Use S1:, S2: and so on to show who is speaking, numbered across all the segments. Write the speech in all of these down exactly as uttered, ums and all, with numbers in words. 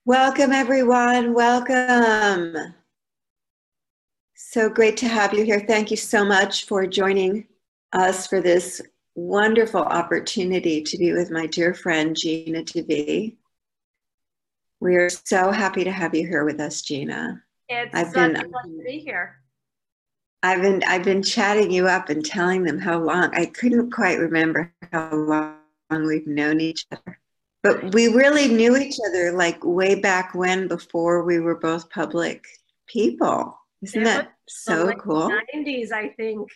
S1: Welcome, everyone. Welcome. So great to have you here. Thank you so much for joining us for this wonderful opportunity to be with my dear friend, Gina DeVee. We are so happy to have you here with us, Gina.
S2: It's I've such been, a pleasure to be here.
S1: I've been, I've been chatting you up and telling them how long. I couldn't quite remember how long we've known each other. But we really knew each other like way back when, before we were both public people. Isn't
S2: it
S1: that so
S2: the
S1: cool?
S2: nineties, I think.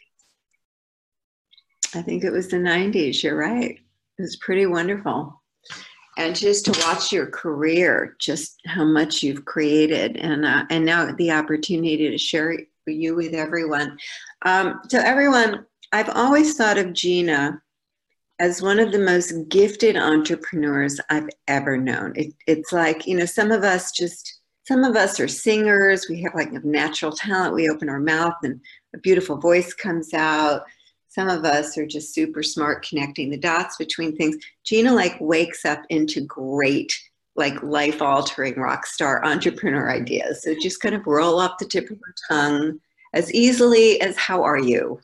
S1: I think it was the nineties. You're right. It was pretty wonderful. And just to watch your career, just how much you've created, and uh, and now the opportunity to share you with everyone. Um, so everyone, I've always thought of Gina as one of the most gifted entrepreneurs I've ever known. It, it's like, you know, some of us just, some of us are singers. We have like a natural talent. We open our mouth and a beautiful voice comes out. Some of us are just super smart connecting the dots between things. Gina like wakes up into great, like life-altering rock star entrepreneur ideas. So just kind of roll off the tip of her tongue as easily as, how are you?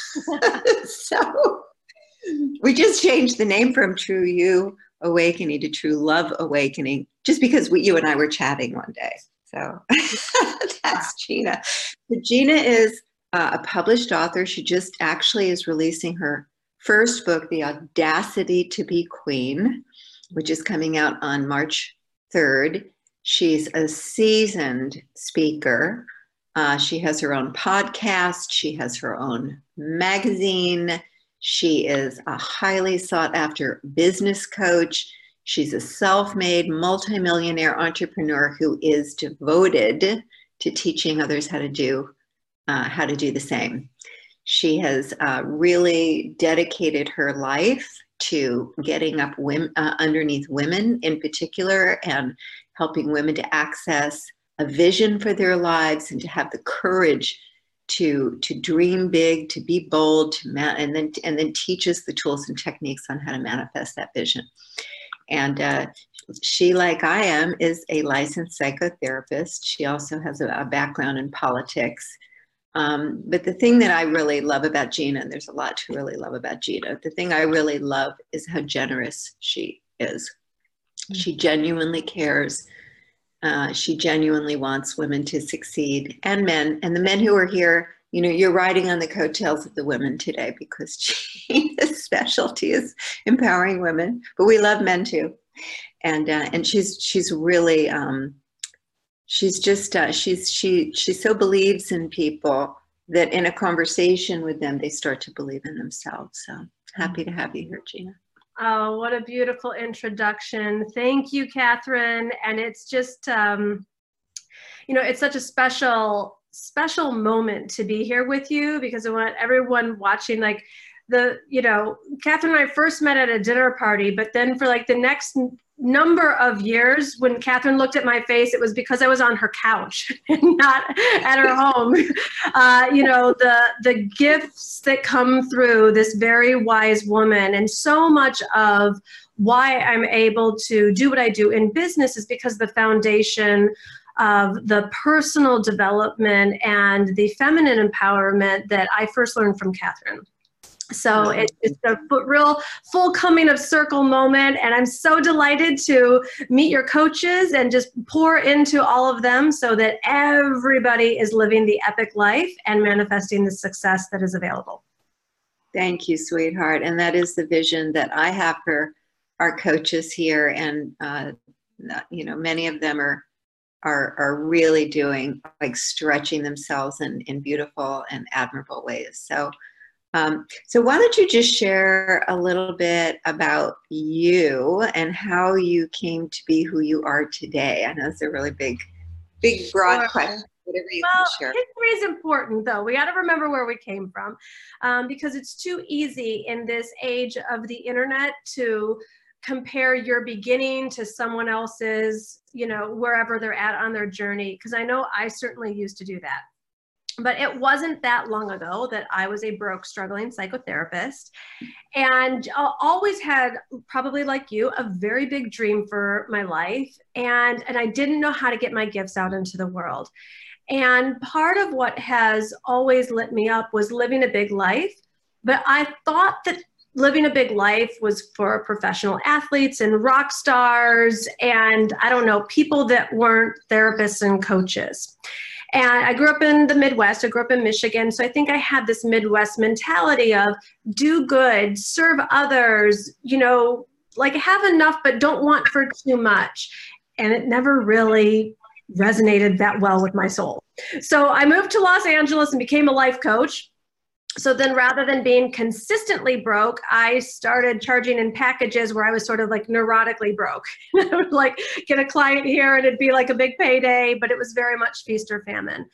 S1: So we just changed the name from True You Awakening to True Love Awakening, just because we, you and I were chatting one day. So that's Gina. But Gina is uh, a published author. She just actually is releasing her first book, The Audacity to Be Queen, which is coming out on March third. She's a seasoned speaker. Uh, she has her own podcast. She has her own magazine. She is a highly sought after business coach. She's a self-made multimillionaire entrepreneur who is devoted to teaching others how to do, uh, how to do the same. She has uh, really dedicated her life to getting up women, uh, underneath women in particular, and helping women to access a vision for their lives and to have the courage to to dream big, to be bold, to ma- and then and then teaches the tools and techniques on how to manifest that vision. And uh, she, like I am, is a licensed psychotherapist. She also has a, a background in politics. Um, but the thing that I really love about Gina, and there's a lot to really love about Gina, the thing I really love is how generous she is. Mm-hmm. She genuinely cares. Uh, she genuinely wants women to succeed, and men, and the men who are here, you know, you're riding on the coattails of the women today, because Gina's specialty is empowering women, but we love men too. And uh, and she's she's really um, she's just uh, she's she she so believes in people that in a conversation with them they start to believe in themselves. So happy to have you here, Gina.
S2: Oh, what a beautiful introduction. Thank you, Catherine. And it's just, um, you know, it's such a special, special moment to be here with you, because I want everyone watching, like the, you know, Catherine and I first met at a dinner party, but then for like the next number of years, when Catherine looked at my face, it was because I was on her couch and not at her home. Uh, you know, the the gifts that come through this very wise woman, and so much of why I'm able to do what I do in business is because the foundation of the personal development and the feminine empowerment that I first learned from Catherine. So it's just a real full coming of circle moment, and I'm so delighted to meet your coaches and just pour into all of them so that everybody is living the epic life and manifesting the success that is available.
S1: Thank you, sweetheart. And that is the vision that I have for our coaches here, and uh, you know, many of them are are are really doing, like, stretching themselves in in beautiful and admirable ways. So. Um, so why don't you just share a little bit about you and how you came to be who you are today? I know it's a really big, big, broad sure. question. Whatever you
S2: well,
S1: can share.
S2: History is important, though. We got to remember where we came from, um, because it's too easy in this age of the internet to compare your beginning to someone else's, you know, wherever they're at on their journey. Because I know I certainly used to do that. But it wasn't that long ago that I was a broke, struggling psychotherapist, and uh, always had, probably like you, a very big dream for my life. And, and I didn't know how to get my gifts out into the world. And part of what has always lit me up was living a big life. But I thought that living a big life was for professional athletes and rock stars and, I don't know, people that weren't therapists and coaches. And I grew up in the Midwest. I grew up in Michigan. So I think I had this Midwest mentality of do good, serve others, you know, like have enough, but don't want for too much. And it never really resonated that well with my soul. So I moved to Los Angeles and became a life coach. So then rather than being consistently broke, I started charging in packages where I was sort of like neurotically broke. I would like get a client here and it'd be like a big payday, but it was very much feast or famine.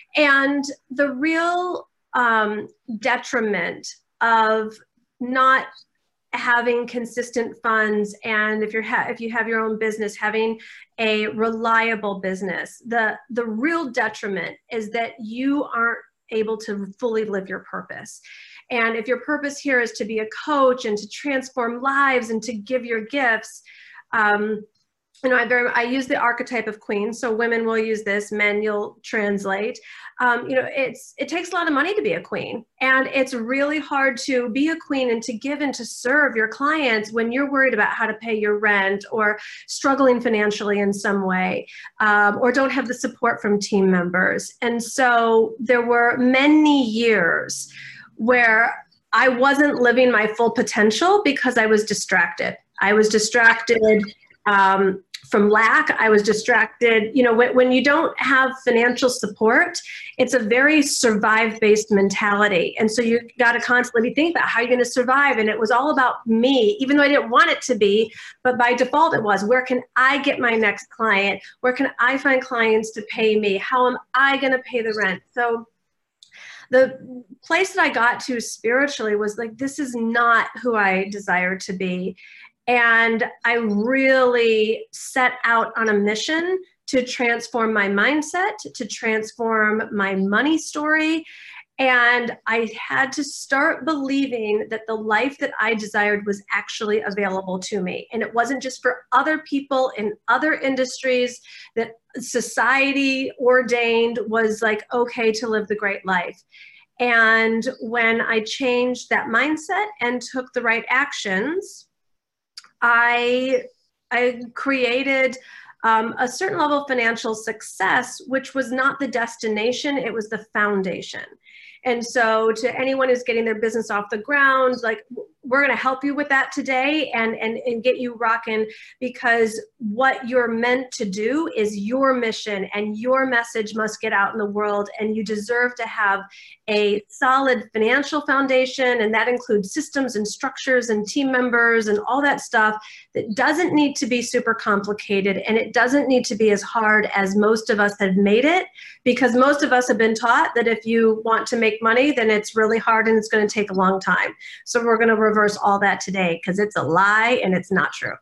S2: And the real um, detriment of not having consistent funds, and if you're ha if you have your own business, having a reliable business, the the real detriment is that you aren't able to fully live your purpose. And if your purpose here is to be a coach and to transform lives and to give your gifts, um, you know, I very I use the archetype of queen. So women will use this, men you'll translate. Um, you know, it's it takes a lot of money to be a queen, and it's really hard to be a queen and to give and to serve your clients when you're worried about how to pay your rent or struggling financially in some way, um, or don't have the support from team members. And so there were many years where I wasn't living my full potential because I was distracted. I was distracted um, from lack. I was distracted. You know, when, when you don't have financial support, it's a very survive-based mentality. And so you got to constantly think about how you're going to survive. And it was all about me, even though I didn't want it to be, but by default it was, where can I get my next client? Where can I find clients to pay me? How am I going to pay the rent? So the place that I got to spiritually was like, this is not who I desire to be. And I really set out on a mission to transform my mindset, to transform my money story. And I had to start believing that the life that I desired was actually available to me. And it wasn't just for other people in other industries that society ordained was like, okay to live the great life. And when I changed that mindset and took the right actions, I, I created um, a certain level of financial success, which was not the destination, it was the foundation. And so to anyone who's getting their business off the ground, like we're going to help you with that today and, and, and get you rocking, because what you're meant to do is your mission and your message must get out in the world, and you deserve to have a solid financial foundation, and that includes systems and structures and team members and all that stuff that doesn't need to be super complicated, and it doesn't need to be as hard as most of us have made it, because most of us have been taught that if you want to make money, then it's really hard and it's going to take a long time. So we're going to reverse all that today, because it's a lie and it's not true.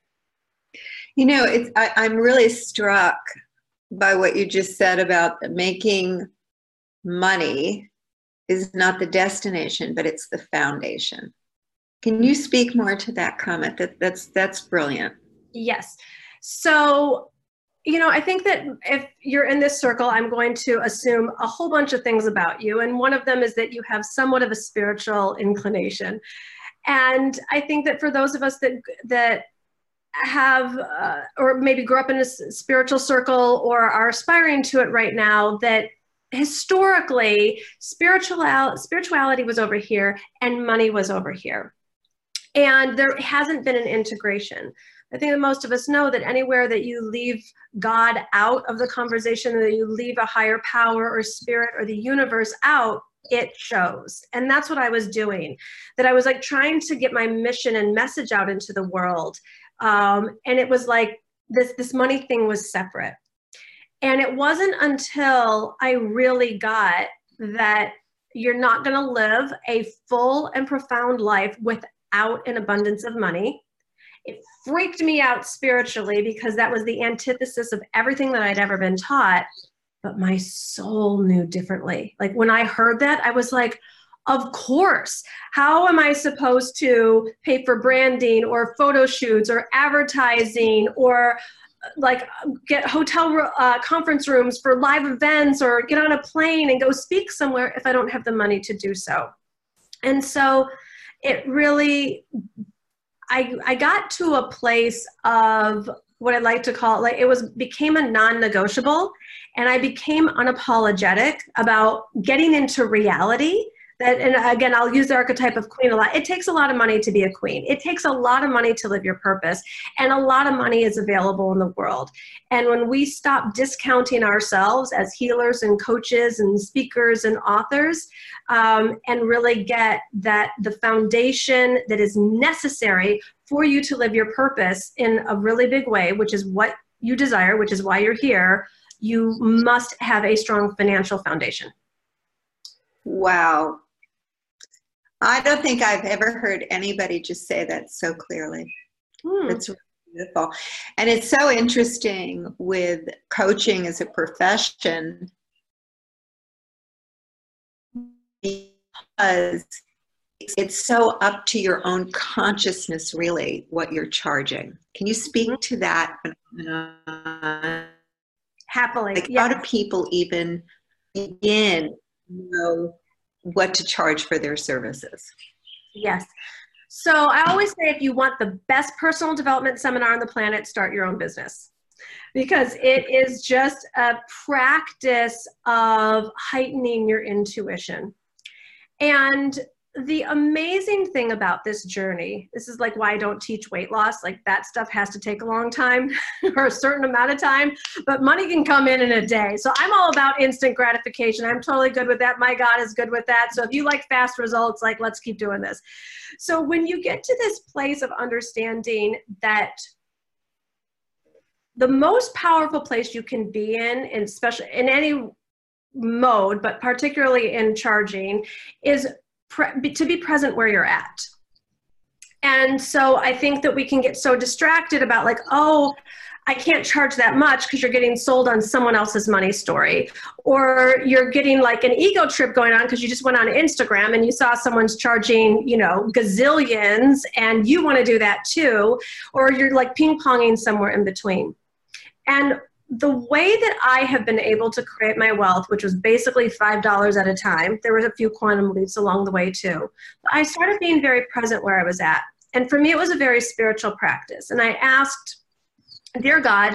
S1: You know, it's, I, I'm really struck by what you just said about making money is not the destination, but it's the foundation. Can you speak more to that comment? That that's that's brilliant.
S2: Yes. So, you know, I think that if you're in this circle, I'm going to assume a whole bunch of things about you. And one of them is that you have somewhat of a spiritual inclination. And I think that for those of us that, that have, uh, or maybe grew up in a spiritual circle or are aspiring to it right now, that historically spiritual, spirituality was over here and money was over here. And there hasn't been an integration. I think that most of us know that anywhere that you leave God out of the conversation, that you leave a higher power or spirit or the universe out, it shows. And that's what I was doing, that I was like trying to get my mission and message out into the world. Um, and it was like this, this money thing was separate. And it wasn't until I really got that you're not going to live a full and profound life without an abundance of money. It freaked me out spiritually, because that was the antithesis of everything that I'd ever been taught. but my soul knew differently. Like when I heard that, I was like, of course. How am I supposed to pay for branding or photo shoots or advertising or like get hotel uh, conference rooms for live events or get on a plane and go speak somewhere if I don't have the money to do so? And so it really, I, I got to a place of what I like to call it, like it was became a non-negotiable, and I became unapologetic about getting into reality. That, and again, I'll use the archetype of queen a lot. It takes a lot of money to be a queen. It takes a lot of money to live your purpose, and a lot of money is available in the world. And when we stop discounting ourselves as healers and coaches and speakers and authors, um, and really get that the foundation that is necessary for you to live your purpose in a really big way, which is what you desire, which is why you're here, you must have a strong financial foundation.
S1: Wow. I don't think I've ever heard anybody just say that so clearly. Hmm. It's really beautiful. And it's so interesting with coaching as a profession, because it's so up to your own consciousness, really, what you're charging. Can you speak to that?
S2: Happily.
S1: Like,
S2: yes.
S1: How do people even begin to know what to charge for their services?
S2: Yes. So I always say, if you want the best personal development seminar on the planet, start your own business, because it is just a practice of heightening your intuition. And the amazing thing about this journey, this is like why I don't teach weight loss. Like that stuff has to take a long time or a certain amount of time, but money can come in in a day. So I'm all about instant gratification. I'm totally good with that. My God is good with that. So if you like fast results, like let's keep doing this. So when you get to this place of understanding that the most powerful place you can be in, and especially in any mode, but particularly in charging, is to be present where you're at. And so I think that we can get so distracted about like, oh, I can't charge that much because you're getting sold on someone else's money story, or you're getting like an ego trip going on because you just went on Instagram and you saw someone's charging, you know, gazillions and you want to do that too, or you're like ping-ponging somewhere in between. And the way that I have been able to create my wealth, which was basically five dollars at a time, there was a few quantum leaps along the way too, but I started being very present where I was at. And for me, it was a very spiritual practice. And I asked, dear God,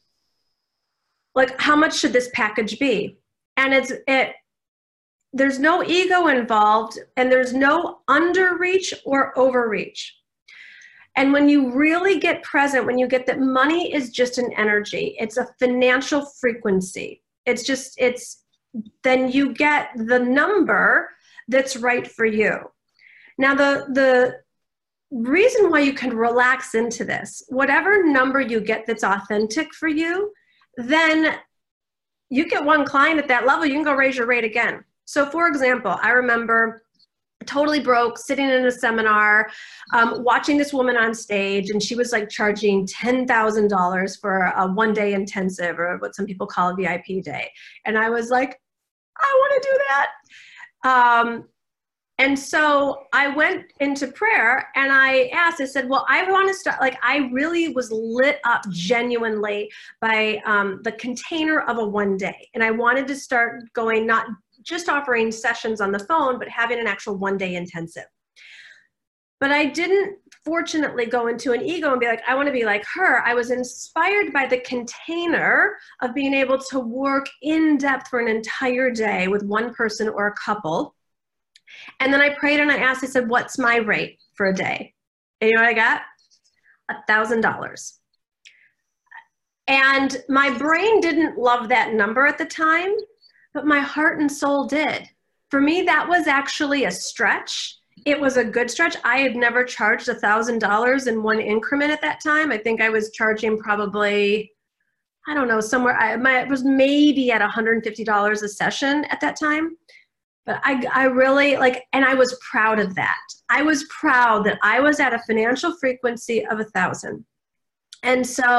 S2: like, how much should this package be? And it's, it, there's no ego involved, and there's no underreach or overreach. And when you really get present, when you get that money is just an energy, it's a financial frequency. It's just, it's, then you get the number that's right for you. Now, the, the reason why you can relax into this, whatever number you get that's authentic for you, then you get one client at that level, you can go raise your rate again. So for example, I remember totally broke, sitting in a seminar, um, watching this woman on stage, and she was like charging ten thousand dollars for a one day intensive, or what some people call a V I P day. And I was like, I want to do that. Um, and so I went into prayer and I asked, I said, well, I want to start, like, I really was lit up genuinely by um, the container of a one day. And I wanted to start going, not just offering sessions on the phone, but having an actual one day intensive. But I didn't fortunately go into an ego and be like, I want to be like her. I was inspired by the container of being able to work in depth for an entire day with one person or a couple. And then I prayed and I asked, I said, what's my rate for a day? And you know what I got? A thousand dollars. And my brain didn't love that number at the time, but my heart and soul did. For me, that was actually a stretch. It was a good stretch. I had never charged a thousand dollars in one increment at that time. I think I was charging probably, I don't know, somewhere, I, my, it was maybe at one hundred fifty dollars a session at that time. But I, I really like, and I was proud of that. I was proud that I was at a financial frequency of a thousand. And so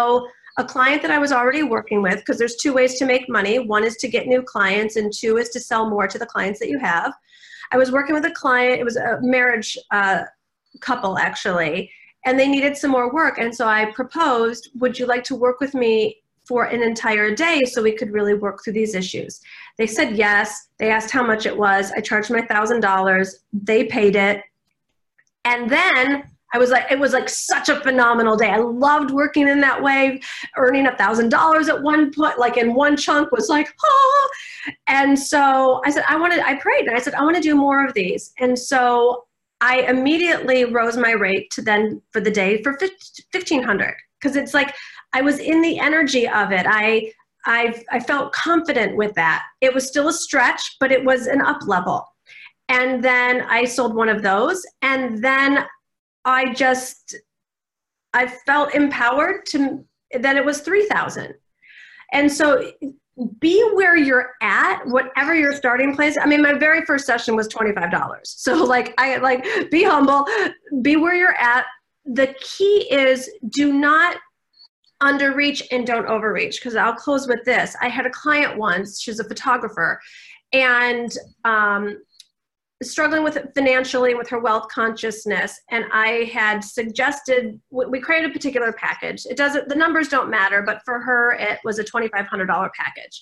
S2: a client that I was already working with, because there's two ways to make money. One is to get new clients, and two is to sell more to the clients that you have. I was working with a client. It was a marriage uh, couple, actually, and they needed some more work. And so I proposed, would you like to work with me for an entire day so we could really work through these issues? They said yes. They asked how much it was. I charged them one thousand dollars. They paid it. And then I was like, it was like such a phenomenal day. I loved working in that way. Earning one thousand dollars at one point, like in one chunk, was like, oh. And so I said, I wanted, I prayed and I said, I want to do more of these. And so I immediately rose my rate to then for the day for fifteen hundred dollars, because it's like, I was in the energy of it. I, I, I felt confident with that. It was still a stretch, but it was an up level. And then I sold one of those, and then I just, I felt empowered to, then it was three thousand. And so be where you're at, whatever your starting place. I mean, my very first session was twenty-five dollars. So like, I like, be humble, be where you're at. The key is do not underreach and don't overreach, because I'll close with this. I had a client once, she was a photographer, and um, struggling with it financially, with her wealth consciousness. And I had suggested, we created a particular package. It doesn't, the numbers don't matter, but for her, it was a twenty-five hundred dollars package.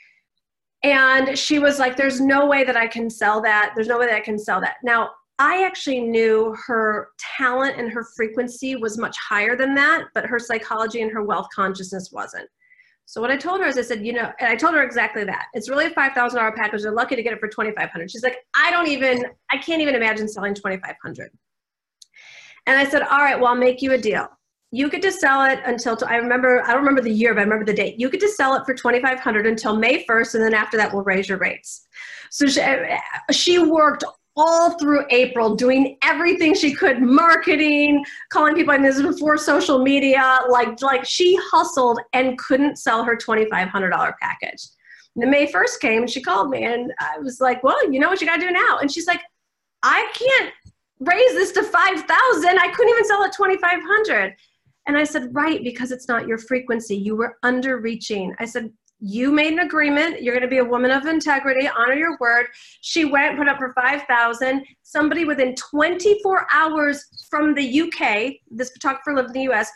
S2: And she was like, there's no way that I can sell that. There's no way that I can sell that. Now, I actually knew her talent and her frequency was much higher than that, but her psychology and her wealth consciousness wasn't. So what I told her is I said, you know, and I told her exactly that. It's really a five thousand dollars package. They're lucky to get it for twenty-five hundred dollars. She's like, I don't even, I can't even imagine selling twenty-five hundred dollars. And I said, all right, well, I'll make you a deal. You get to sell it until, I remember, I don't remember the year, but I remember the date. You get to sell it for twenty-five hundred dollars until May first, and then after that, we'll raise your rates. So she, she worked all through April, doing everything she could, marketing, calling people. I mean, this was before social media. Like, like she hustled and couldn't sell her twenty-five hundred dollars package. And the May first came and she called me, and I was like, well, you know what you got to do now? And she's like, I can't raise this to five thousand. I couldn't even sell it twenty-five hundred. And I said, right, because it's not your frequency. You were underreaching. I said, you made an agreement. You're going to be a woman of integrity. Honor your word. She went, put up for five thousand. Somebody within twenty-four hours from the U K, this photographer lived in the U S,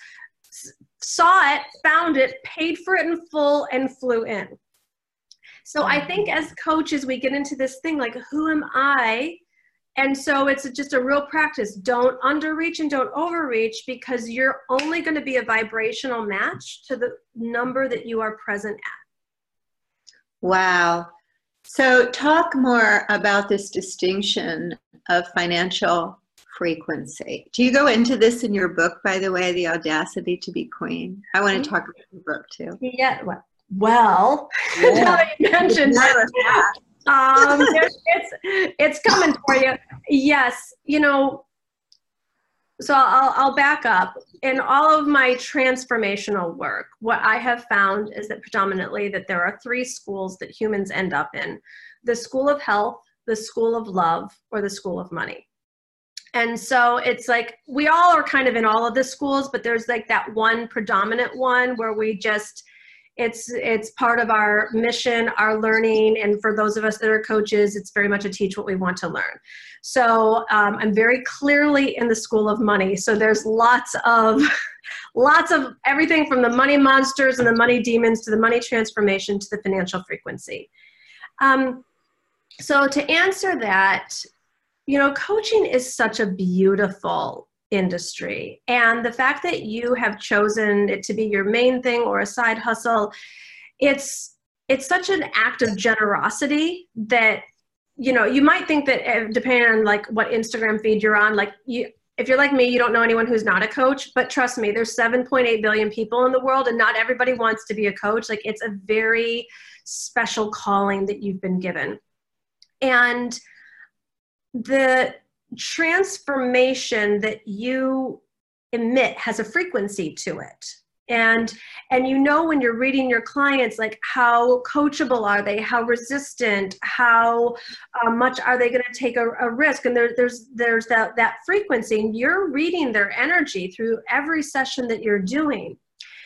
S2: saw it, found it, paid for it in full, and flew in. So I think as coaches, we get into this thing like, who am I? And so it's just a real practice. Don't underreach and don't overreach, because you're only going to be a vibrational match to the number that you are present at.
S1: Wow. So talk more about this distinction of financial frequency. Do you go into this in your book, by the way, The Audacity to Be Queen? I want to talk about the book too.
S2: Yeah. Well, yeah. Now that you mentioned it, um, it's, it's, it's coming for you. Yes. You know, so I'll, I'll back up. In all of my transformational work, what I have found is that predominantly that there are three schools that humans end up in: the school of health, the school of love, or the school of money. And so it's like, we all are kind of in all of the schools, but there's like that one predominant one where we just, it's, it's part of our mission, our learning. And for those of us that are coaches, it's very much a teach what we want to learn. So um, I'm very clearly in the school of money. So there's lots of, lots of everything from the money monsters and the money demons to the money transformation to the financial frequency. Um, so to answer that, you know, coaching is such a beautiful industry. And the fact that you have chosen it to be your main thing or a side hustle, it's, it's such an act of generosity that, you know, you might think that depending on like what Instagram feed you're on, like you, if you're like me, you don't know anyone who's not a coach, but trust me, there's seven point eight billion people in the world and not everybody wants to be a coach. Like, it's a very special calling that you've been given. And the transformation that you emit has a frequency to it. And, and you know, when you're reading your clients, like how coachable are they, how resistant, how uh, much are they going to take a, a risk? And there, there's, there's that, that frequency, and you're reading their energy through every session that you're doing.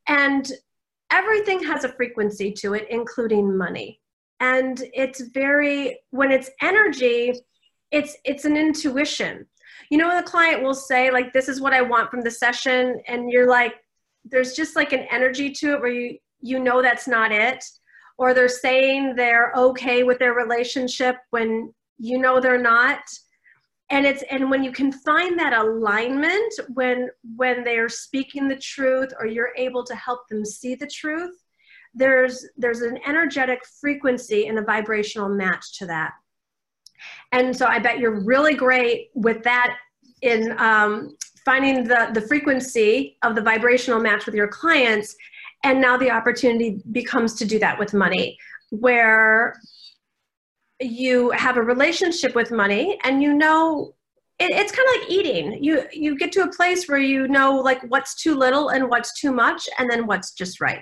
S2: And everything has a frequency to it, including money. And it's very, when it's energy, it's it's an intuition. You know, the client will say, like, this is what I want from the session. And you're like, there's just like an energy to it where you, you know that's not it. Or they're saying they're okay with their relationship when you know they're not. And it's, and when you can find that alignment, when, when they're speaking the truth, or you're able to help them see the truth, there's, there's an energetic frequency and a vibrational match to that. And so I bet you're really great with that in um, finding the, the frequency of the vibrational match with your clients. And now the opportunity becomes to do that with money, where you have a relationship with money, and you know, it, it's kind of like eating. You, you get to a place where you know, like, what's too little and what's too much, and then what's just right.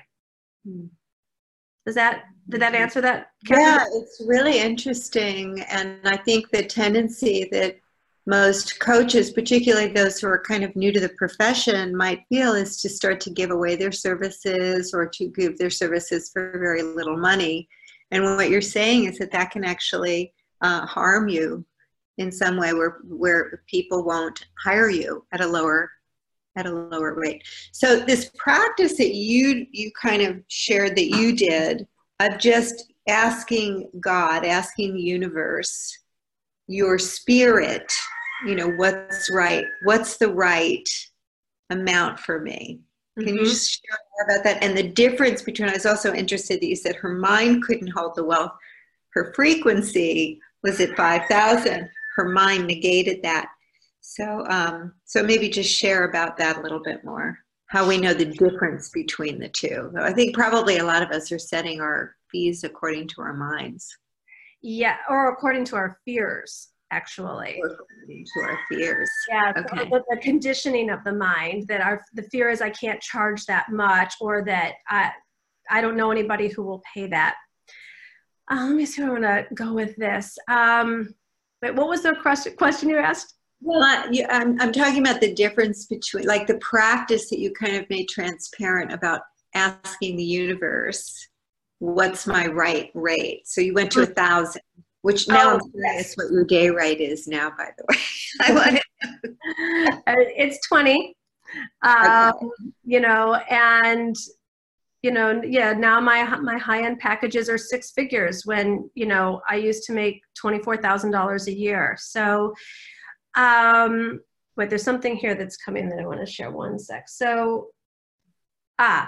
S2: Does that, did that answer that, Catherine?
S1: Yeah, it's really interesting. And I think the tendency that most coaches, particularly those who are kind of new to the profession, might feel is to start to give away their services, or to give their services for very little money. And what you're saying is that that can actually uh, harm you in some way, where where people won't hire you at a lower at a lower rate. So this practice that you you kind of shared that you did of just asking God, asking the universe, your spirit, you know, what's right, what's the right amount for me. Can mm-hmm. you just share more about that? And the difference between, I was also interested that you said her mind couldn't hold the wealth. Her frequency was at five thousand. Her mind negated that. So, um, so maybe just share about that a little bit more, how we know the difference between the two. I think probably a lot of us are setting our fees according to our minds.
S2: Yeah, or according to our fears. Actually,
S1: to our fears.
S2: Yeah,
S1: okay.
S2: So the, the conditioning of the mind, that our the fear is I can't charge that much, or that I I don't know anybody who will pay that. Uh, let me see where I want to go with this. Um, wait, what was the question question you asked?
S1: Well, I, you, I'm I'm talking about the difference between, like, the practice that you kind of made transparent about asking the universe, what's my right rate? So you went to a thousand. Which now oh, I'm curious yes. what your day rate is now, by the way. I want to
S2: It's twenty, um, okay. you know, and, you know, yeah, now my, my high-end packages are six figures when, you know, I used to make twenty-four thousand dollars a year. So, um, wait, there's something here that's coming that I want to share. One sec. So, ah,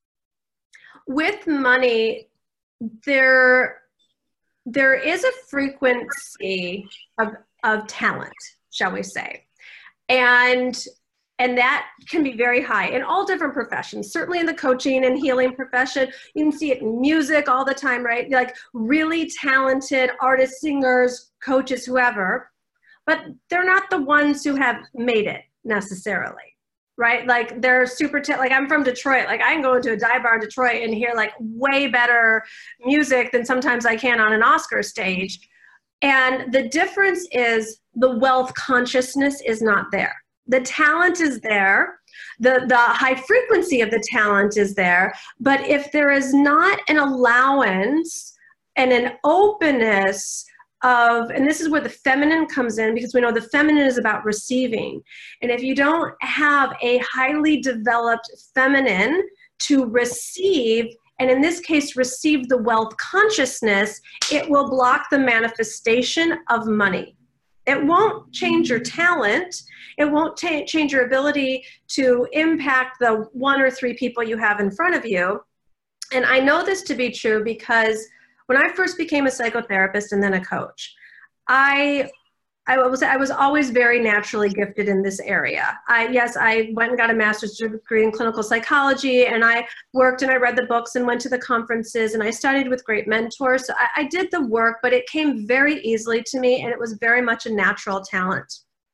S2: with money, there... there is a frequency of, of talent, shall we say. And, and that can be very high in all different professions, certainly in the coaching and healing profession. You can see it in music all the time, right? Like really talented artists, singers, coaches, whoever, but they're not the ones who have made it necessarily. Right? Like they're super, t- like I'm from Detroit. Like I can go into a dive bar in Detroit and hear like way better music than sometimes I can on an Oscar stage. And the difference is the wealth consciousness is not there. The talent is there. The, the high frequency of the talent is there. But if there is not an allowance and an openness of, and this is where the feminine comes in, because we know the feminine is about receiving. And if you don't have a highly developed feminine to receive, and in this case, receive the wealth consciousness, it will block the manifestation of money. It won't change your talent. It won't ta- change your ability to impact the one or three people you have in front of you. And I know this to be true because when I first became a psychotherapist and then a coach, I, I was I was always very naturally gifted in this area. I, yes, I went and got a master's degree in clinical psychology, and I worked and I read the books and went to the conferences, and I studied with great mentors. So I, I did the work, but it came very easily to me, and it was very much a natural talent.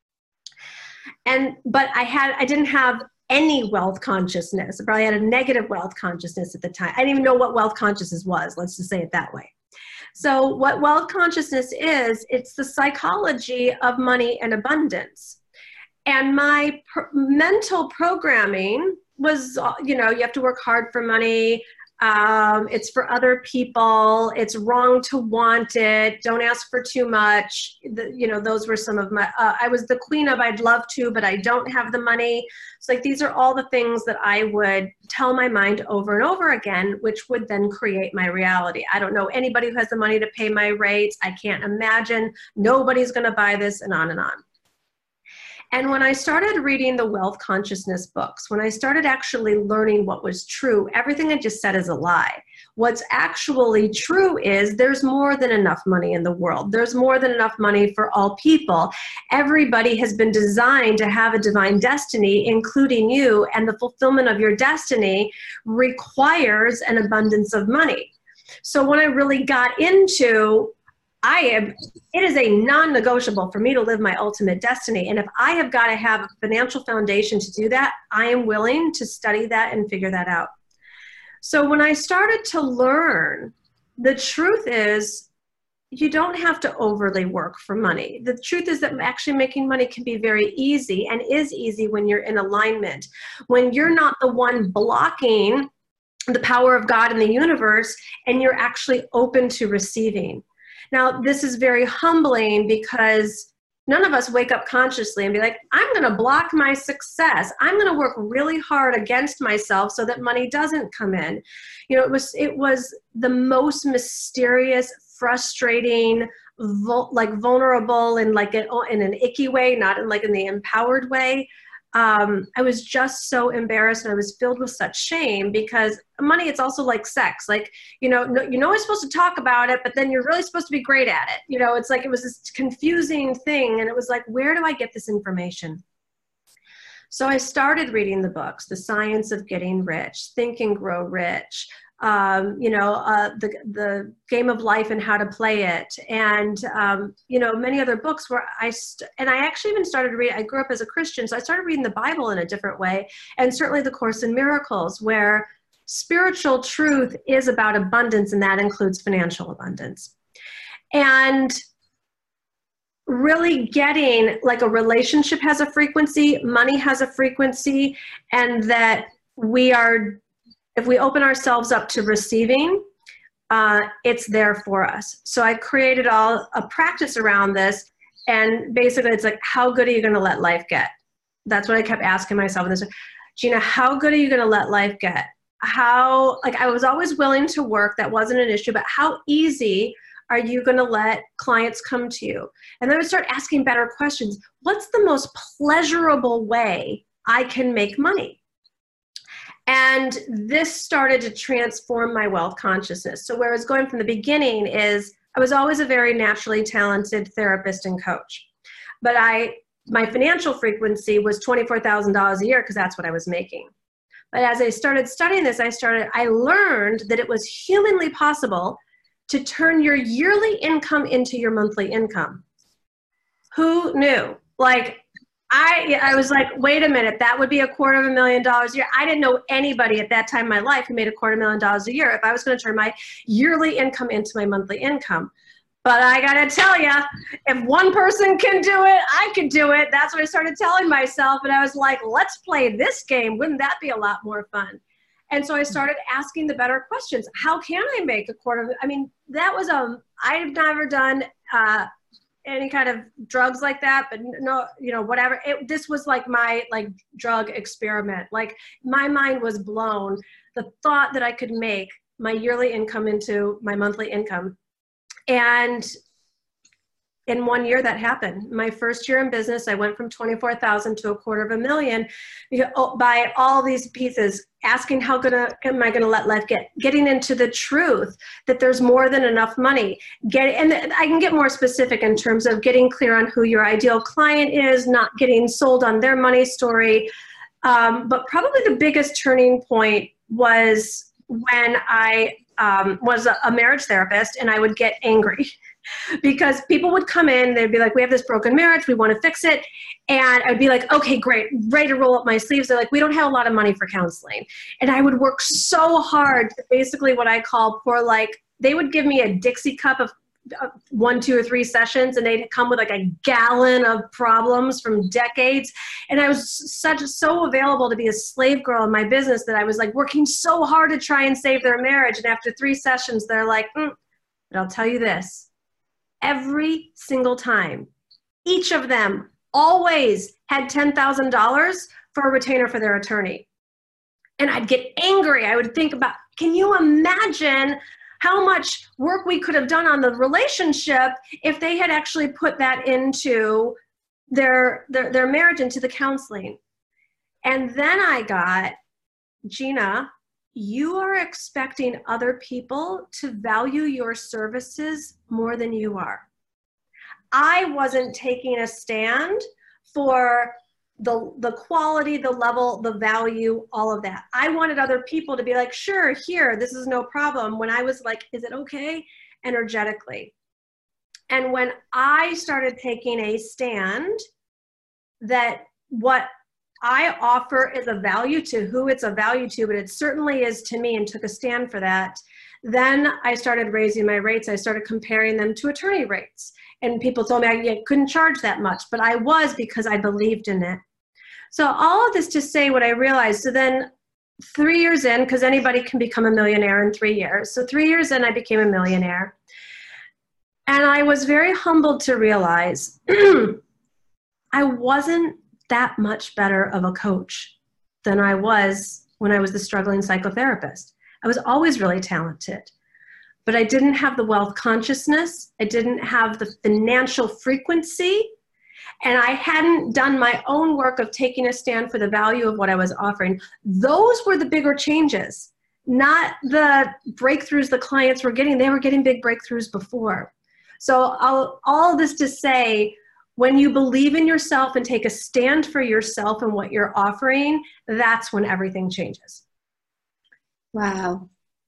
S2: And but I had I didn't have any wealth consciousness. I probably had a negative wealth consciousness at the time. I didn't even know what wealth consciousness was. Let's just say it that way. So what wealth consciousness is, it's the psychology of money and abundance. And my pr- mental programming was, you know, you have to work hard for money. Um, it's for other people. It's wrong to want it. Don't ask for too much. The, you know, those were some of my, uh, I was the queen of I'd love to, but I don't have the money. So like, these are all the things that I would tell my mind over and over again, which would then create my reality. I don't know anybody who has the money to pay my rates. I can't imagine. Nobody's going to buy this, and on and on. And when I started reading the wealth consciousness books, when I started actually learning what was true, everything I just said is a lie. What's actually true is there's more than enough money in the world. There's more than enough money for all people. Everybody has been designed to have a divine destiny, including you, and the fulfillment of your destiny requires an abundance of money. So when I really got into I am, it is a non-negotiable for me to live my ultimate destiny. And if I have got to have a financial foundation to do that, I am willing to study that and figure that out. So when I started to learn, the truth is you don't have to overly work for money. The truth is that actually making money can be very easy, and is easy when you're in alignment. When you're not the one blocking the power of God in the universe, and you're actually open to receiving. Now, this is very humbling because none of us wake up consciously and be like, I'm going to block my success. I'm going to work really hard against myself so that money doesn't come in. You know, it was, it was the most mysterious, frustrating, vul like vulnerable in like an, in an icky way, not in like in the empowered way. Um, I was just so embarrassed, and I was filled with such shame, because money, it's also like sex. Like, you know, no, you know, you're supposed to talk about it, but then you're really supposed to be great at it. You know, it's like, it was this confusing thing. And it was like, where do I get this information? So I started reading the books, The Science of Getting Rich, Think and Grow Rich, um, you know, uh, the, the Game of Life and How to Play It. And, um, you know, many other books where I, st and I actually even started to read, I grew up as a Christian, so I started reading the Bible in a different way. And certainly the Course in Miracles, where spiritual truth is about abundance, and that includes financial abundance. And really getting like a relationship has a frequency, money has a frequency, and that we are, if we open ourselves up to receiving, uh, it's there for us. So I created all a practice around this, and basically it's like, how good are you going to let life get? That's what I kept asking myself. And this, Gina, how good are you going to let life get? How, like, I was always willing to work. That wasn't an issue, but how easy are you going to let clients come to you? And then I would start asking better questions. What's the most pleasurable way I can make money? And this started to transform my wealth consciousness. So where I was going from the beginning is I was always a very naturally talented therapist and coach. But I, my financial frequency was twenty-four thousand dollars a year, because that's what I was making. But as I started studying this, I started, I learned that it was humanly possible to turn your yearly income into your monthly income. Who knew? Like, I, I was like, wait a minute, that would be a quarter of a million dollars a year. I didn't know anybody at that time in my life who made a quarter million dollars a year if I was going to turn my yearly income into my monthly income. But I got to tell you, if one person can do it, I can do it. That's what I started telling myself. And I was like, let's play this game. Wouldn't that be a lot more fun? And so I started asking the better questions. How can I make a quarter of, I mean, that was, um, I've never done, uh, any kind of drugs like that, but no, you know, whatever. It, this was like my like drug experiment. Like, my mind was blown. The thought that I could make my yearly income into my monthly income. And in one year that happened. My first year in business, I went from twenty-four thousand to a quarter of a million by all these pieces, asking how gonna, am I gonna let life get, getting into the truth that there's more than enough money. Get, and I can get more specific in terms of getting clear on who your ideal client is, not getting sold on their money story. Um, but probably the biggest turning point was when I um, was a, a marriage therapist, and I would get angry. Because people would come in, they'd be like, we have this broken marriage, we want to fix it. And I'd be like, okay, great, ready to roll up my sleeves. They're like, we don't have a lot of money for counseling. And I would work so hard to basically what I call pour, like, they would give me a Dixie cup of uh, one, two, or three sessions, and they'd come with like a gallon of problems from decades. And I was such so available to be a slave girl in my business that I was like working so hard to try and save their marriage. And after three sessions, they're like, mm, but I'll tell you this, every single time, each of them always had ten thousand dollars for a retainer for their attorney. And I'd get angry. I would think about, can you imagine how much work we could have done on the relationship if they had actually put that into their, their, their marriage, into the counseling? And then I got, Gina, you are expecting other people to value your services more than you are. I wasn't taking a stand for the, the quality, the level, the value, all of that. I wanted other people to be like, sure, here, this is no problem. When I was like, is it okay? Energetically. And when I started taking a stand that what I offer is a value to who it's a value to, but it certainly is to me, and took a stand for that, then I started raising my rates. I started comparing them to attorney rates. And people told me I couldn't charge that much, but I was, because I believed in it. So all of this to say what I realized. So then three years in, because anybody can become a millionaire in three years. So three years in, I became a millionaire. And I was very humbled to realize I wasn't that much better of a coach than I was when I was the struggling psychotherapist. I was always really talented, but I didn't have the wealth consciousness. I didn't have the financial frequency. And I hadn't done my own work of taking a stand for the value of what I was offering. Those were the bigger changes, not the breakthroughs the clients were getting. They were getting big breakthroughs before. So I'll, all this to say, when you believe in yourself and take a stand for yourself and what you're offering, that's when everything changes.
S1: Wow.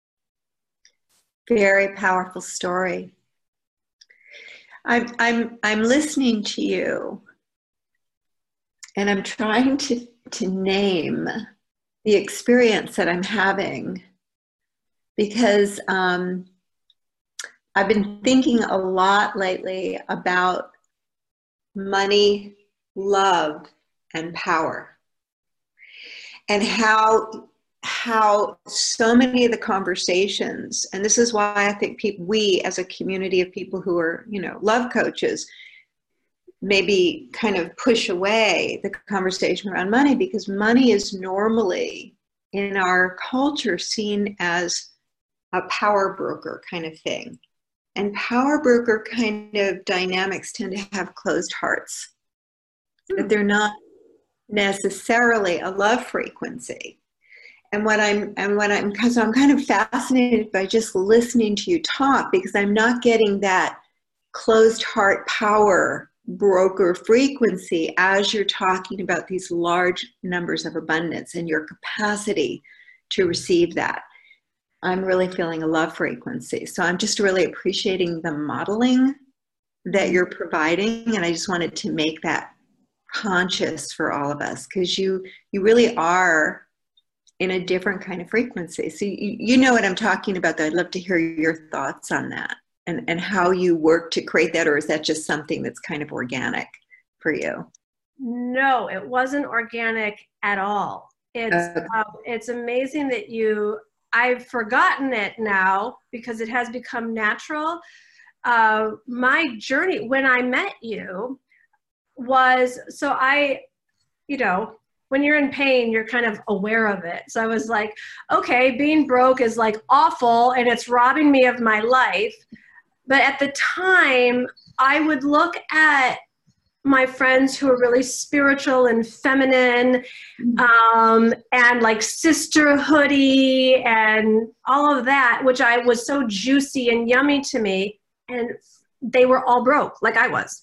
S1: Very powerful story. I'm, I'm, I'm listening to you, and I'm trying to, to name the experience that I'm having, because um, I've been thinking a lot lately about money, love, and power, and how how so many of the conversations, and this is why I think people, we as a community of people who are, you know, love coaches, maybe kind of push away the conversation around money, because money is normally in our culture seen as a power broker kind of thing. And power broker kind of dynamics tend to have closed hearts, that they're not necessarily a love frequency. And what I'm, and what I'm, because I'm kind of fascinated by just listening to you talk, because I'm not getting that closed heart power broker frequency as you're talking about these large numbers of abundance and your capacity to receive that. I'm really feeling a love frequency. So I'm just really appreciating the modeling that you're providing. And I just wanted to make that conscious for all of us, because you, you really are in a different kind of frequency. So you, you know what I'm talking about, though. I'd love to hear your thoughts on that, and, and how you work to create that, or is that just something that's kind of organic for you?
S2: No, it wasn't organic at all. It's, okay. uh, it's amazing that you, I've forgotten it now because it has become natural. Uh, my journey when I met you was, so I, you know, when you're in pain, you're kind of aware of it. So I was like, okay, being broke is like awful and it's robbing me of my life. But at the time, I would look at my friends who are really spiritual and feminine, um, and like sisterhoody and all of that, which I was so juicy and yummy to me. And they were all broke, like I was.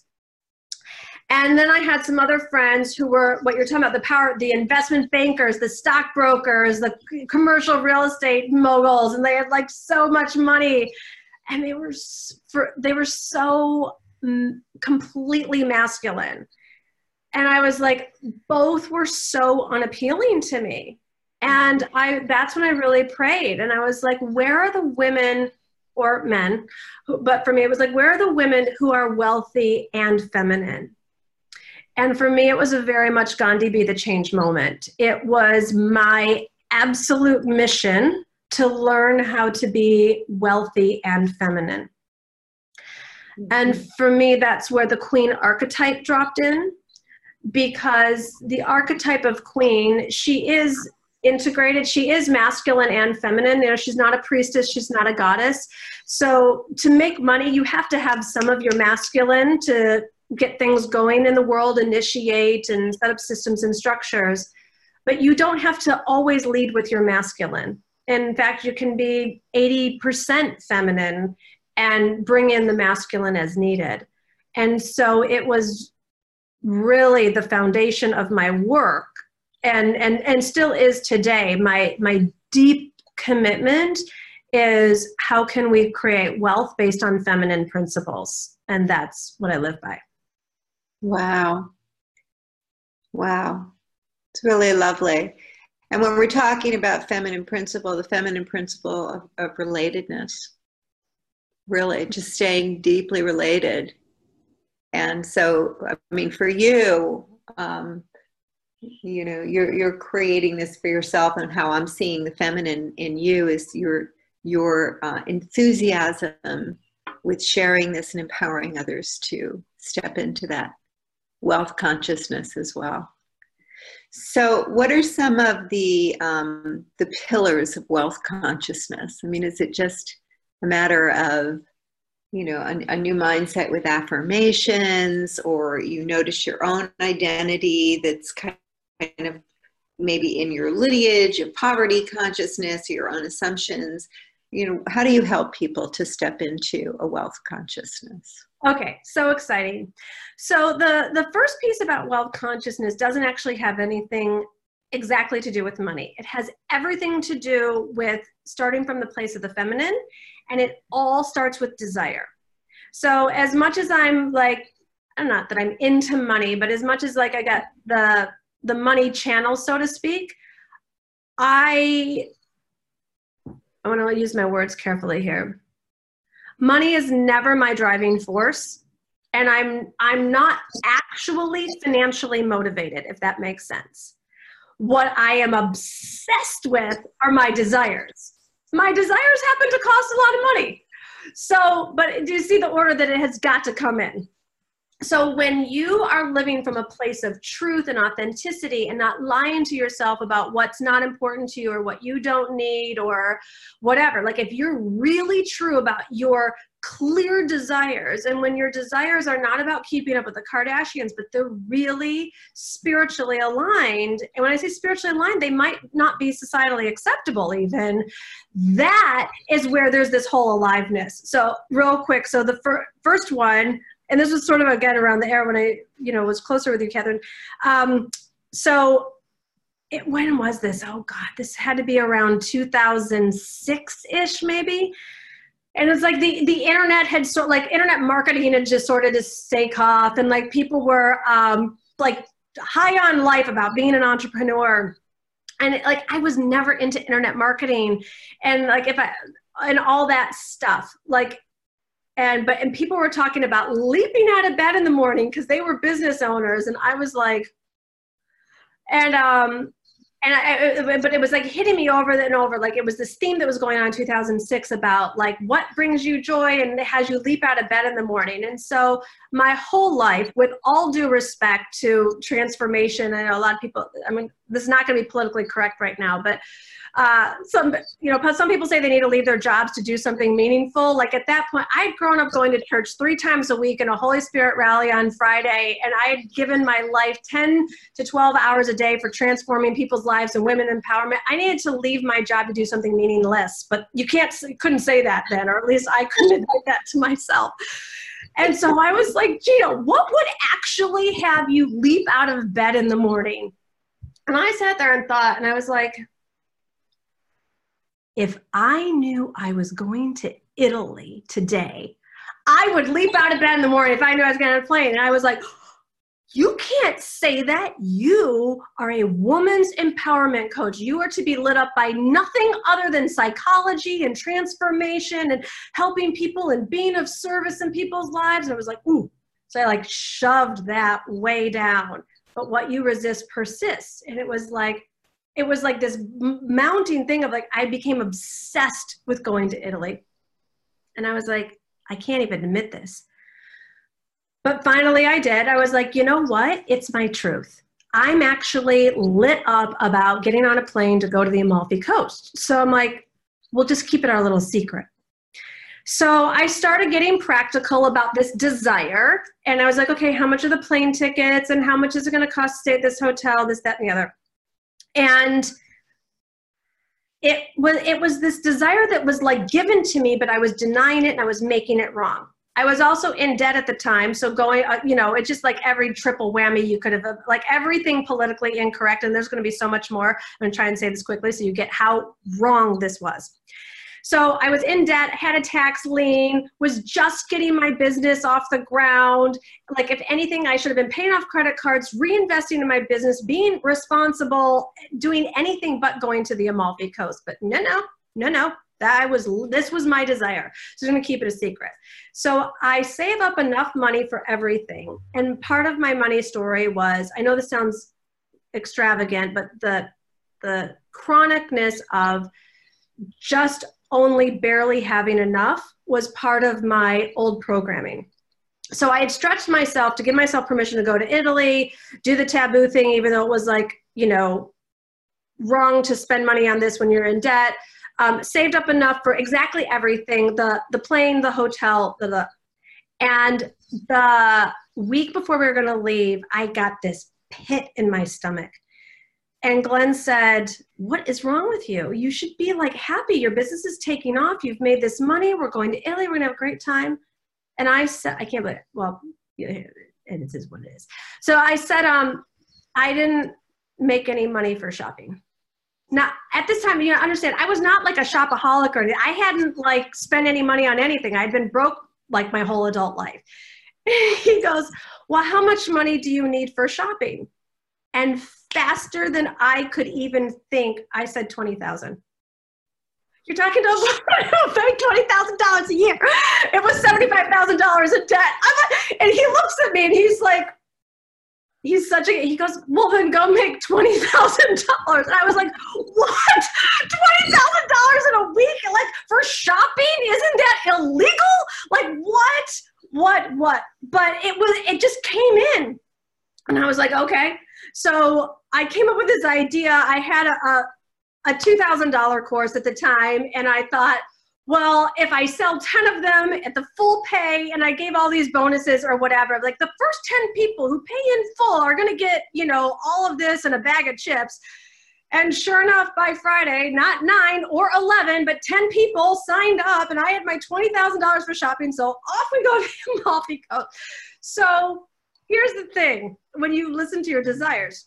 S2: And then I had some other friends who were what you're talking about, the power, the investment bankers, the stockbrokers, the commercial real estate moguls, and they had like so much money. And they were, for, they were so completely masculine. And I was like, both were so unappealing to me. And I, that's when I really prayed. And I was like, where are the women or men, but for me, it was like, where are the women who are wealthy and feminine? And for me, it was a very much Gandhi be the change moment. It was my absolute mission to learn how to be wealthy and feminine. Mm-hmm. And for me, that's where the queen archetype dropped in, because the archetype of queen, she is integrated. She is masculine and feminine. You know, she's not a priestess. She's not a goddess. So to make money, you have to have some of your masculine to get things going in the world, initiate and set up systems and structures. But you don't have to always lead with your masculine. In fact, you can be eighty percent feminine and bring in the masculine as needed. And so it was really the foundation of my work. And, and, and still is today. My, my deep commitment is how can we create wealth based on feminine principles? And that's what I live by.
S1: Wow. Wow. It's really lovely. And when we're talking about feminine principle, the feminine principle of, of relatedness, really just staying deeply related. And so, I mean, for you, um, you know, you're you're creating this for yourself, and how I'm seeing the feminine in you is your your uh, enthusiasm with sharing this and empowering others to step into that wealth consciousness as well. So, what are some of the um, the pillars of wealth consciousness? I mean, is it just a matter of, you know, a, a new mindset with affirmations, or you notice your own identity that's kind of maybe in your lineage of poverty consciousness, your own assumptions? You know, how do you help people to step into a wealth consciousness?
S2: Okay, so exciting. So the, the first piece about wealth consciousness doesn't actually have anything exactly to do with money. It has everything to do with starting from the place of the feminine, and it all starts with desire. So as much as I'm like, not that I'm into money, but as much as like I got the the money channel, so to speak, I, I want to use my words carefully here. Money is never my driving force, and I'm, I'm not actually financially motivated, if that makes sense. What I am obsessed with are my desires. My desires happen to cost a lot of money. So, but do you see the order that it has got to come in? So when you are living from a place of truth and authenticity and not lying to yourself about what's not important to you or what you don't need or whatever, like if you're really true about your clear desires, and when your desires are not about keeping up with the Kardashians, but they're really spiritually aligned, and when I say spiritually aligned, they might not be societally acceptable even, that is where there's this whole aliveness. So real quick, so the fir- first one, and this was sort of again around the air when I, you know, was closer with you, Catherine. Um, so it, when was this? Oh God, this had to be around two thousand six-ish maybe. And it's like the, the internet had sort like internet marketing had just sort of just take off, and like people were um, like high on life about being an entrepreneur. And it, like, I was never into internet marketing and like if I, and all that stuff, like, And, but, and people were talking about leaping out of bed in the morning because they were business owners. And I was like, and, um, and I, but it was like hitting me over and over. Like it was this theme that was going on in two thousand six about like what brings you joy and has you leap out of bed in the morning. And so my whole life, with all due respect to transformation, I know a lot of people, I mean, this is not going to be politically correct right now, but Uh, some, you know, some people say they need to leave their jobs to do something meaningful. Like at that point, I'd grown up going to church three times a week in a Holy Spirit rally on Friday, and I had given my life ten to twelve hours a day for transforming people's lives and women empowerment. I needed to leave my job to do something meaningless, but you can't, couldn't say that then, or at least I couldn't admit that to myself. And so I was like, Gina, what would actually have you leap out of bed in the morning? And I sat there and thought, and I was like, if I knew I was going to Italy today, I would leap out of bed in the morning if I knew I was going to plane. And I was like, you can't say that. You are a woman's empowerment coach. You are to be lit up by nothing other than psychology and transformation and helping people and being of service in people's lives. And I was like, ooh. So I like shoved that way down. But what you resist persists. And it was like, it was like this mounting thing of like, I became obsessed with going to Italy. And I was like, I can't even admit this. But finally I did. I was like, you know what? It's my truth. I'm actually lit up about getting on a plane to go to the Amalfi Coast. So I'm like, we'll just keep it our little secret. So I started getting practical about this desire. And I was like, okay, how much are the plane tickets? And how much is it going to cost to stay at this hotel, this, that, and the other? And it was, it was this desire that was like given to me, but I was denying it and I was making it wrong. I was also in debt at the time. So going, uh, you know, it's just like every triple whammy you could have, like everything politically incorrect. And there's going to be so much more. I'm going to try and say this quickly so you get how wrong this was. So I was in debt, had a tax lien, was just getting my business off the ground. Like if anything, I should have been paying off credit cards, reinvesting in my business, being responsible, doing anything but going to the Amalfi Coast. But no, no, no, no. That was, this was my desire. So I'm going to keep it a secret. So I save up enough money for everything. And part of my money story was, I know this sounds extravagant, but the, the chronicness of just only barely having enough was part of my old programming. So I had stretched myself to give myself permission to go to Italy, do the taboo thing, even though it was like, you know, wrong to spend money on this when you're in debt. Um, saved up enough for exactly everything, the, the plane, the hotel, the, the, and the week before we were going to leave, I got this pit in my stomach. And Glenn said, what is wrong with you? You should be like happy. Your business is taking off. You've made this money. We're going to Italy. We're going to have a great time. And I said, I can't believe it. Well, it is what it is. So I said, um, I didn't make any money for shopping. Now, at this time, you understand, I was not like a shopaholic or anything. I hadn't like spent any money on anything. I'd been broke like my whole adult life. He goes, well, how much money do you need for shopping? And faster than I could even think, I said twenty thousand. You're talking to like twenty thousand dollars a year. It was seventy-five thousand dollars in debt. I'm, and he looks at me and he's like, he's such a, he goes, well, then go make twenty thousand dollars. And I was like, what? twenty thousand dollars in a week? Like for shopping? Isn't that illegal? Like what? What, what? But it was, it just came in. And I was like, okay. So I came up with this idea. I had a, a, a two thousand dollar course at the time. And I thought, well, if I sell ten of them at the full pay and I gave all these bonuses or whatever, like the first ten people who pay in full are going to get, you know, all of this and a bag of chips. And sure enough, by Friday, not nine or eleven, but ten people signed up and I had my twenty thousand dollars for shopping. So off we go to the Amalfi Coast. So here's the thing. When you listen to your desires,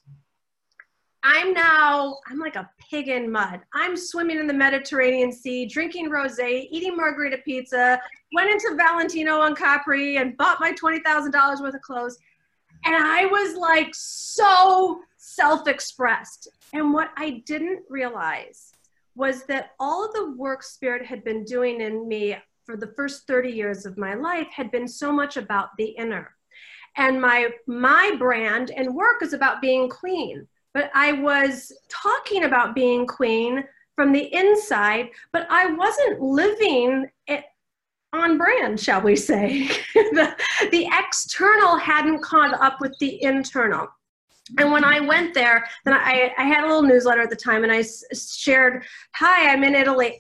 S2: I'm now, I'm like a pig in mud. I'm swimming in the Mediterranean Sea, drinking rosé, eating margarita pizza, went into Valentino on Capri and bought my twenty thousand dollars worth of clothes. And I was like so self-expressed. And what I didn't realize was that all of the work Spirit had been doing in me for the first thirty years of my life had been so much about the inner. And my, my brand and work is about being queen. But I was talking about being queen from the inside, but I wasn't living it on brand, shall we say. the, the external hadn't caught up with the internal. And when I went there, then I, I had a little newsletter at the time and I s- shared, hi, I'm in Italy.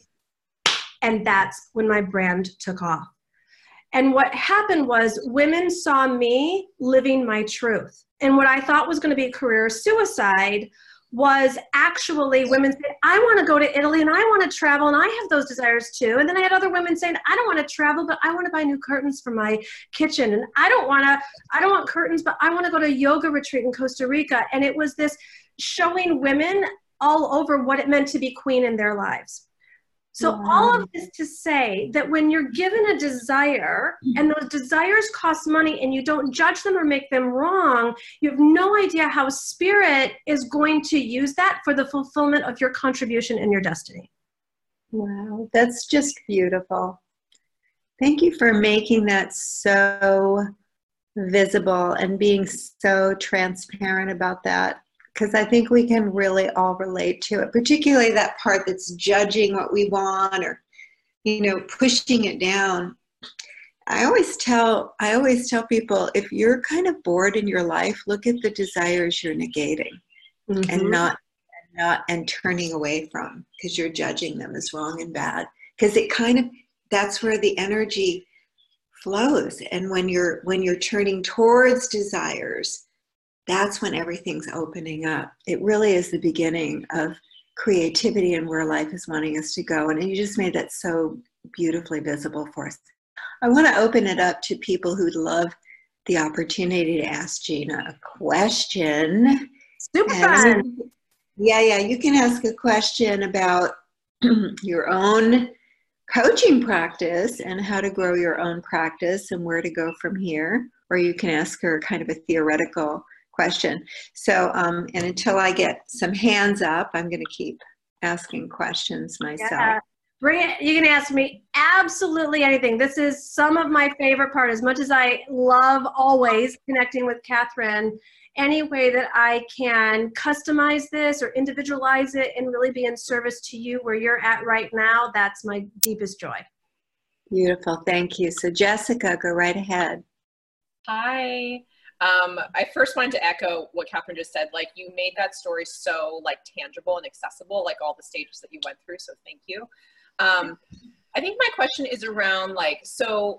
S2: And that's when my brand took off. And what happened was women saw me living my truth. And what I thought was going to be career suicide was actually women saying, I want to go to Italy and I want to travel and I have those desires too. And then I had other women saying, I don't want to travel, but I want to buy new curtains for my kitchen. And I don't want to, I don't want curtains, but I want to go to a yoga retreat in Costa Rica. And it was this showing women all over what it meant to be queen in their lives. So
S1: Wow.
S2: all of this to say that when you're given a desire and those desires cost money and you don't judge them or make them wrong, you have no idea how spirit is going to use that for the fulfillment of your contribution and your destiny.
S1: Wow, that's just beautiful. Thank you for making that so visible and being so transparent about that, because I think we can really all relate to it, particularly that part that's judging what we want or, you know, pushing it down. I always tell, I always tell people, if you're kind of bored in your life, look at the desires you're negating mm-hmm. and not, not, and turning away from, because you're judging them as wrong and bad. Because it kind of, that's where the energy flows. And when you're, when you're turning towards desires, that's when everything's opening up. It really is the beginning of creativity and where life is wanting us to go. And you just made that so beautifully visible for us. I want to open it up to people who'd love the opportunity to ask Gina a question.
S2: Super fun.
S1: Yeah, yeah, you can ask a question about your own coaching practice and how to grow your own practice and where to go from here. Or you can ask her kind of a theoretical question. So, um, and until I get some hands up, I'm going to keep asking questions myself.
S2: Yeah. Bring it. You can ask me absolutely anything. This is some of my favorite part. As much as I love always connecting with Catherine, any way that I can customize this or individualize it and really be in service to you where you're at right now, that's my deepest joy.
S1: Beautiful. Thank you. So Jessica, go right ahead.
S3: Hi. Um, I first wanted to echo what Catherine just said. Like, you made that story so like tangible and accessible, like all the stages that you went through. So thank you. Um, I think my question is around like, so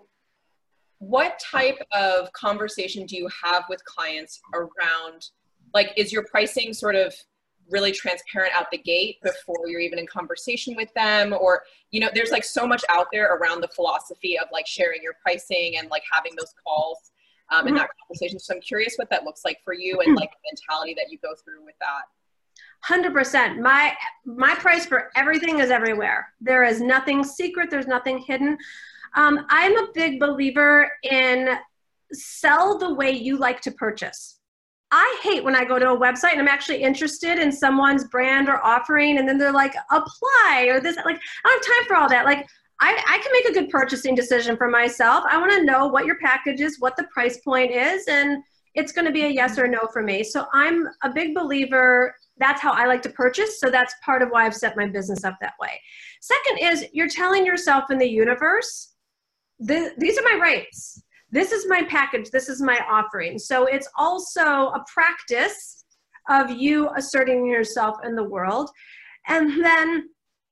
S3: what type of conversation do you have with clients around, like, is your pricing sort of really transparent out the gate before you're even in conversation with them? Or, you know, there's like so much out there around the philosophy of like sharing your pricing and like having those calls um, and that conversation. So I'm curious what that looks like for you and like the mentality that you go through with that.
S2: one hundred percent. My, my price for everything is everywhere. There is nothing secret. There's nothing hidden. Um, I'm a big believer in sell the way you like to purchase. I hate when I go to a website and I'm actually interested in someone's brand or offering, and then they're like, apply or this, like, I don't have time for all that. Like, I, I can make a good purchasing decision for myself. I want to know what your package is, what the price point is, and it's going to be a yes or no for me. So I'm a big believer. That's how I like to purchase. So that's part of why I've set my business up that way. Second is you're telling yourself in the universe, the, these are my rates. This is my package. This is my offering. So it's also a practice of you asserting yourself in the world. And then,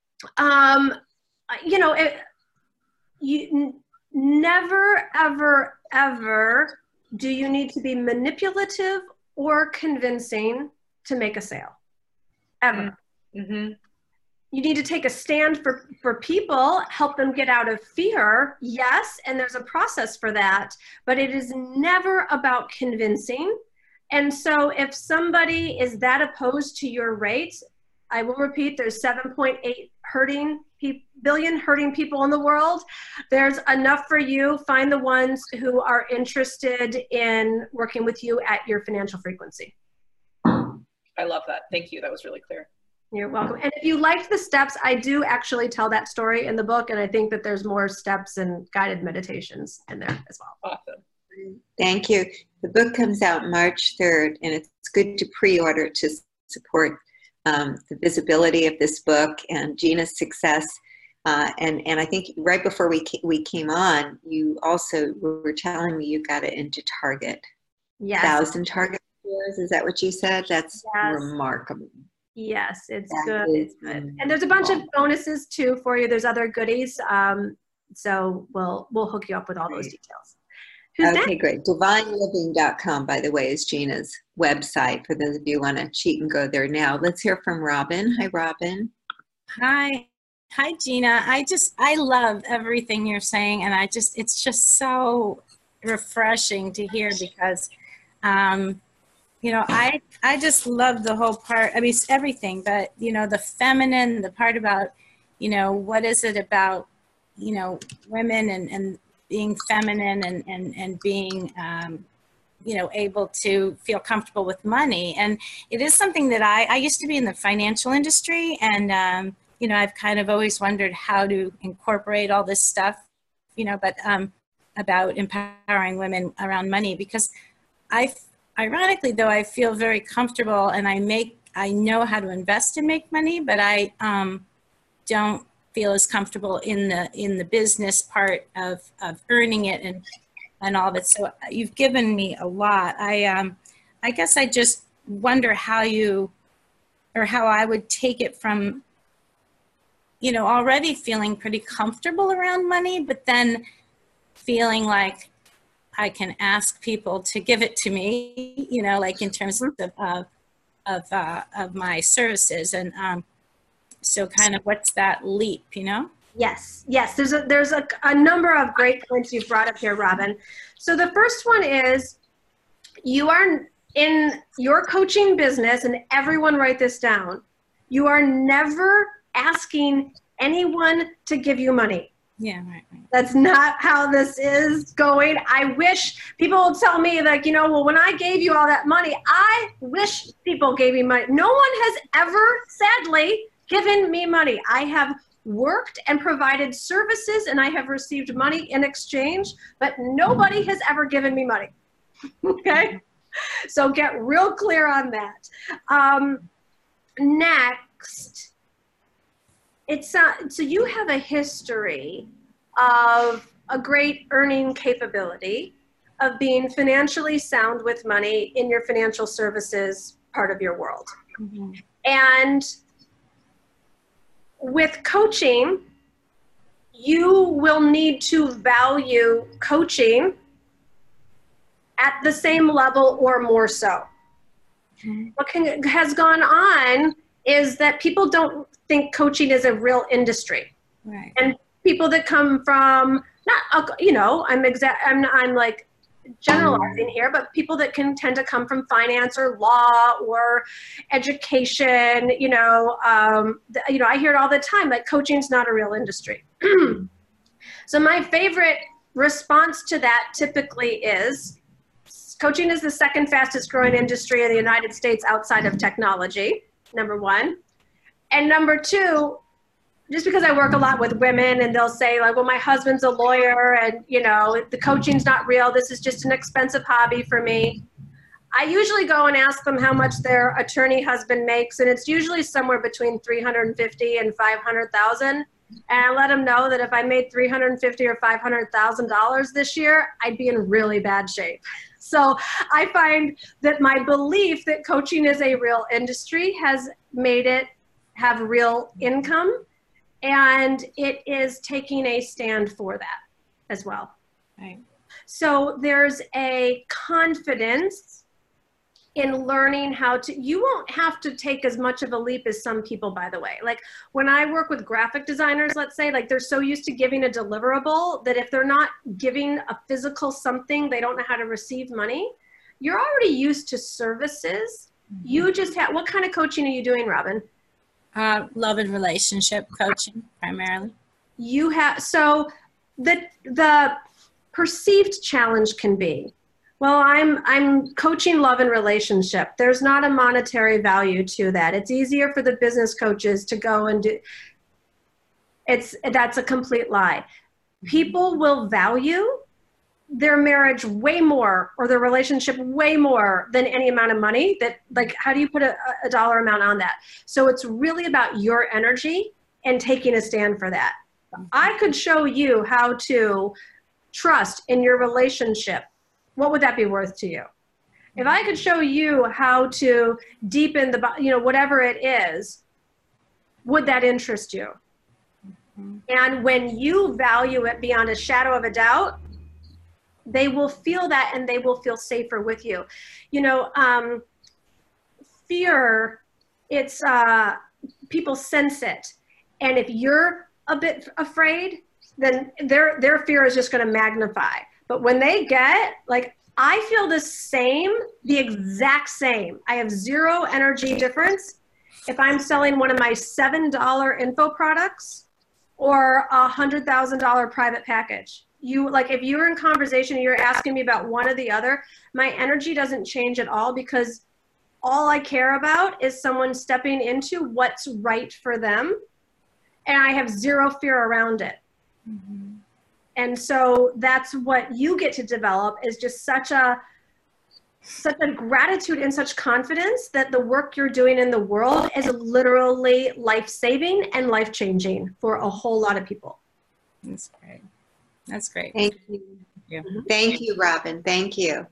S2: um, you know, it, you n- never, ever, ever do you need to be manipulative or convincing to make a sale, ever.
S3: Mm-hmm.
S2: You need to take a stand for, for people, help them get out of fear, yes, and there's a process for that, but it is never about convincing. And so if somebody is that opposed to your rates, I will repeat, there's seven point eight hurting pe- billion hurting people in the world. There's enough for you. Find the ones who are interested in working with you at your financial frequency.
S3: I love that. Thank you. That was really clear.
S2: You're welcome. And if you liked the steps, I do actually tell that story in the book, and I think that there's more steps and guided meditations in there as well.
S3: Awesome.
S1: Thank you. The book comes out March third, and it's good to pre-order to support um, the visibility of this book and Gina's success. Uh, and, and I think right before we, ca- we came on, you also were telling me you got it into Target.
S2: Yes.
S1: Thousand Target stores. Is that what you said? That's
S2: Yes.
S1: remarkable.
S2: Yes, it's
S1: That
S2: good.
S1: is
S2: It's good. And there's a bunch of bonuses too for you. There's other goodies. Um, so we'll we'll hook you up with all those details. Who's
S1: okay,
S2: next?
S1: great. divine living dot com, by the way, is Gina's website for those of you who want to cheat and go there now. Let's hear from Robin. Hi, Robin.
S4: Hi. Hi, Gina. I just, I love everything you're saying. And I just, it's just so refreshing to hear because, um, you know, I, I just love the whole part. I mean, it's everything, but, you know, the feminine, the part about, you know, what is it about, you know, women and, and being feminine and, and, and being, um, you know, able to feel comfortable with money. And it is something that I, I used to be in the financial industry, and, um, you know, I've kind of always wondered how to incorporate all this stuff, you know, but um, about empowering women around money, because I, ironically though, I feel very comfortable and I make, I know how to invest and make money, but I um, don't feel as comfortable in the, in the business part of, of earning it and and all of it. So you've given me a lot. I, um, I guess I just wonder how you, or how I would take it from, you know, already feeling pretty comfortable around money, but then feeling like I can ask people to give it to me, you know, like in terms of, of, of, uh, of my services. And um, so kind of what's that leap, you know?
S2: Yes, yes. There's a there's a, a number of great points you've brought up here, Robin. So the first one is, you are in your coaching business, and everyone write this down. You are never asking anyone to give you money.
S4: Yeah, right, right.
S2: That's not how this is going. I wish people will tell me, like, you know, well, when I gave you all that money, I wish people gave me money. No one has ever, sadly, given me money. I have worked and provided services, and I have received money in exchange, but nobody has ever given me money. Okay? So get real clear on that. Um, next, it's uh, so you have a history of a great earning capability, of being financially sound with money in your financial services part of your world. Mm-hmm. And with coaching, you will need to value coaching at the same level or more so. Mm-hmm. What can, has gone on is that people don't think coaching is a real industry.
S4: Right.
S2: And people that come from, not, you know, I'm exact, I'm, I'm like generalizing here, but people that can tend to come from finance or law or education, you know, um, you know, I hear it all the time, like coaching's not a real industry. So my favorite response to that typically is, coaching is the second fastest growing industry in the United States outside of technology, number one. And number two, just because I work a lot with women and they'll say like, well, my husband's a lawyer and, you know, the coaching's not real. This is just an expensive hobby for me. I usually go and ask them how much their attorney husband makes. And it's usually somewhere between three hundred fifty and five hundred thousand. And I let them know that if I made three hundred fifty or five hundred thousand dollars this year, I'd be in really bad shape. So I find that my belief that coaching is a real industry has made it have real income. And it is taking a stand for that as well.
S4: Right.
S2: So there's a confidence in learning how to, you won't have to take as much of a leap as some people, by the way. Like when I work with graphic designers, let's say, like they're so used to giving a deliverable that if they're not giving a physical something, they don't know how to receive money. You're already used to services. Mm-hmm. You just have, what kind of coaching are you doing, Robin?
S4: Uh, love and relationship coaching primarily.
S2: You have, so the, the perceived challenge can be, well, I'm, I'm coaching love and relationship. There's not a monetary value to that. It's easier for the business coaches to go and do, it's, that's a complete lie. People will value their marriage way more, or their relationship way more than any amount of money that, like, how do you put a, a dollar amount on that? So it's really about your energy and taking a stand for that. I could show you how to trust in your relationship. What would that be worth to you? If I could show you how to deepen the, you know, whatever it is, would that interest you? Mm-hmm. And when you value it beyond a shadow of a doubt, they will feel that and they will feel safer with you. You know, um, fear, it's, uh, people sense it. And if you're a bit afraid, then their, their fear is just going to magnify. But when they get, like, I feel the same, the exact same. I have zero energy difference if I'm selling one of my seven dollar info products or a hundred thousand dollar private package. You like, if you're in conversation and you're asking me about one or the other, my energy doesn't change at all, because all I care about is someone stepping into what's right for them. And I have zero fear around it. Mm-hmm. And so that's what you get to develop, is just such a, such a gratitude and such confidence that the work you're doing in the world is literally life-saving and life-changing for a whole lot of people.
S4: That's great. That's great.
S1: Thank you.
S4: Yeah.
S1: Thank you, Robin. Thank you.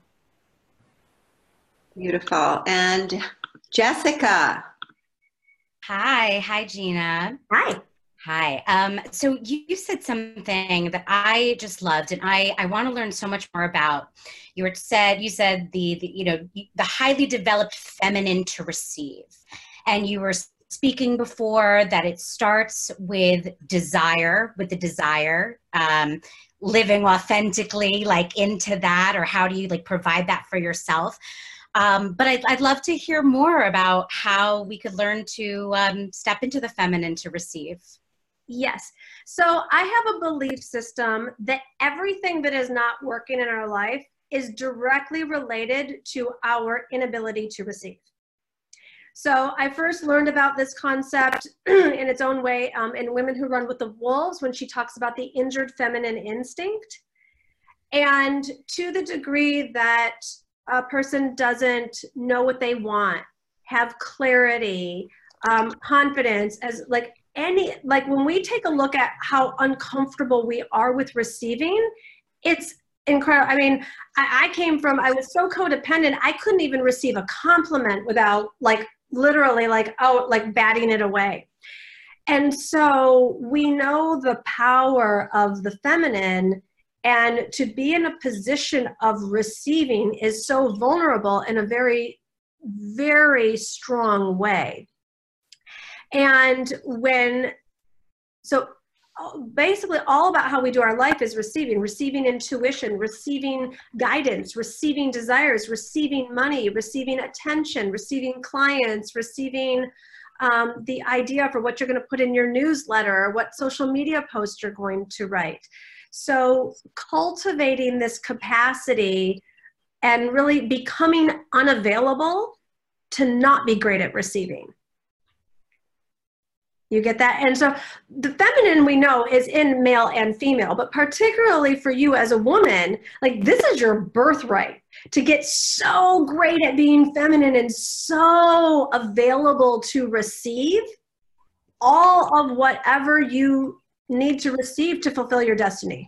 S1: Beautiful. And Jessica.
S5: Hi. Hi, Gina.
S1: Hi.
S5: Hi. Um, so you, you said something that I just loved, and I, I want to learn so much more about. You were said you said the, the you know the highly developed feminine to receive, and you were speaking before that it starts with desire, with the desire, um, living authentically, like into that, or how do you like provide that for yourself? Um, but I'd, I'd love to hear more about how we could learn to um, step into the feminine to receive.
S2: Yes. So I have a belief system that everything that is not working in our life is directly related to our inability to receive. So I first learned about this concept in its own way um, in Women Who Run with the Wolves, when she talks about the injured feminine instinct. And to the degree that a person doesn't know what they want, have clarity, um, confidence, as like any, like when we take a look at how uncomfortable we are with receiving, it's incredible. I mean, I, I came from, I was so codependent, I couldn't even receive a compliment without like literally like, oh, like batting it away. And so we know the power of the feminine, and to be in a position of receiving is so vulnerable in a very, very strong way. And when, so basically all about how we do our life is receiving, receiving intuition, receiving guidance, receiving desires, receiving money, receiving attention, receiving clients, receiving um, the idea for what you're going to put in your newsletter, what social media post you're going to write. So cultivating this capacity and really becoming unavailable to not be great at receiving. You get that? And so the feminine, we know, is in male and female, but particularly for you as a woman, like this is your birthright to get so great at being feminine and so available to receive all of whatever you need to receive to fulfill your destiny.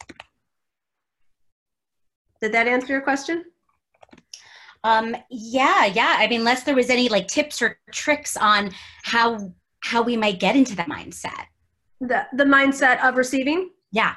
S2: Did that answer your question?
S5: Um, yeah, yeah. I mean, unless there was any like tips or tricks on how how we might get into that mindset.
S2: The, the mindset of receiving?
S5: Yeah.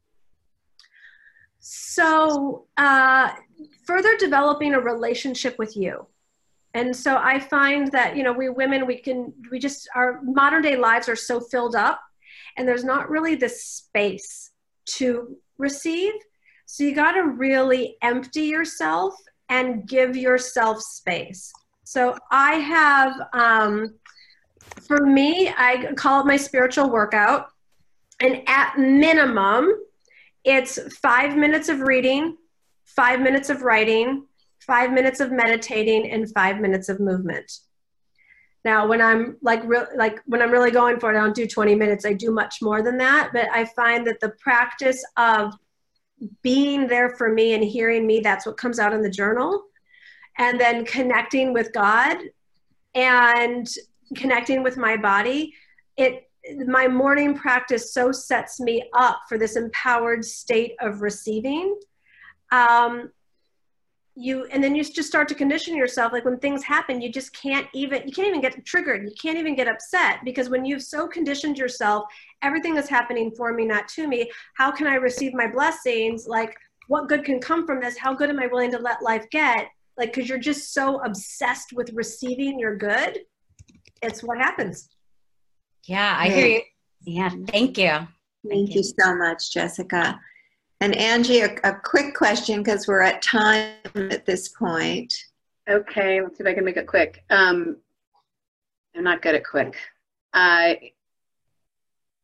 S2: So uh, further developing a relationship with you. And so I find that, you know, we women, we can, we just, our modern day lives are so filled up, and there's not really this space to receive. So you got to really empty yourself and give yourself space. So I have, um, for me, I call it my spiritual workout. And at minimum, it's five minutes of reading, five minutes of writing, five minutes of meditating, and five minutes of movement. Now, when I'm like, re- like when I'm really going for it, I don't do twenty minutes. I do much more than that. But I find that the practice of being there for me and hearing me, that's what comes out in the journal. And then connecting with God and connecting with my body, it my morning practice so sets me up for this empowered state of receiving. Um, you and then you just start to condition yourself. Like when things happen, you just can't even you can't even get triggered. You can't even get upset, because when you've so conditioned yourself, everything is happening for me, not to me. How can I receive my blessings? Like, what good can come from this? How good am I willing to let life get? Like, because you're just so obsessed with receiving your good. It's what happens.
S5: Yeah, I hear you. Yeah, thank you.
S1: Thank,
S5: thank
S1: you.
S5: you
S1: so much, Jessica. And Angie, a, a quick question, because we're at time at this point.
S6: Okay, let's see if I can make it quick. Um, I'm not good at quick. I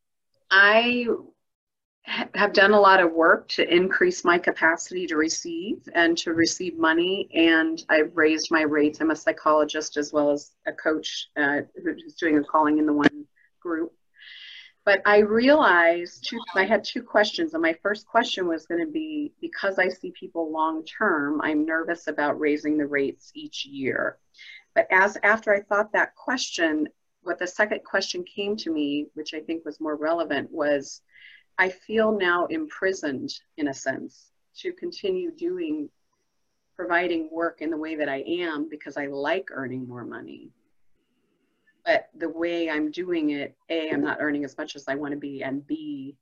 S6: I ha- have done a lot of work to increase my capacity to receive and to receive money, and I've raised my rates. I'm a psychologist as well as a coach uh, who's doing a calling in the one group. But I realized two, I had two questions, and my first question was going to be, because I see people long term, I'm nervous about raising the rates each year. But as after I thought that question, what the second question came to me, which I think was more relevant, was I feel now imprisoned in a sense to continue doing, providing work in the way that I am because I like earning more money. But the way I'm doing it, A, I'm not earning as much as I want to be, and B,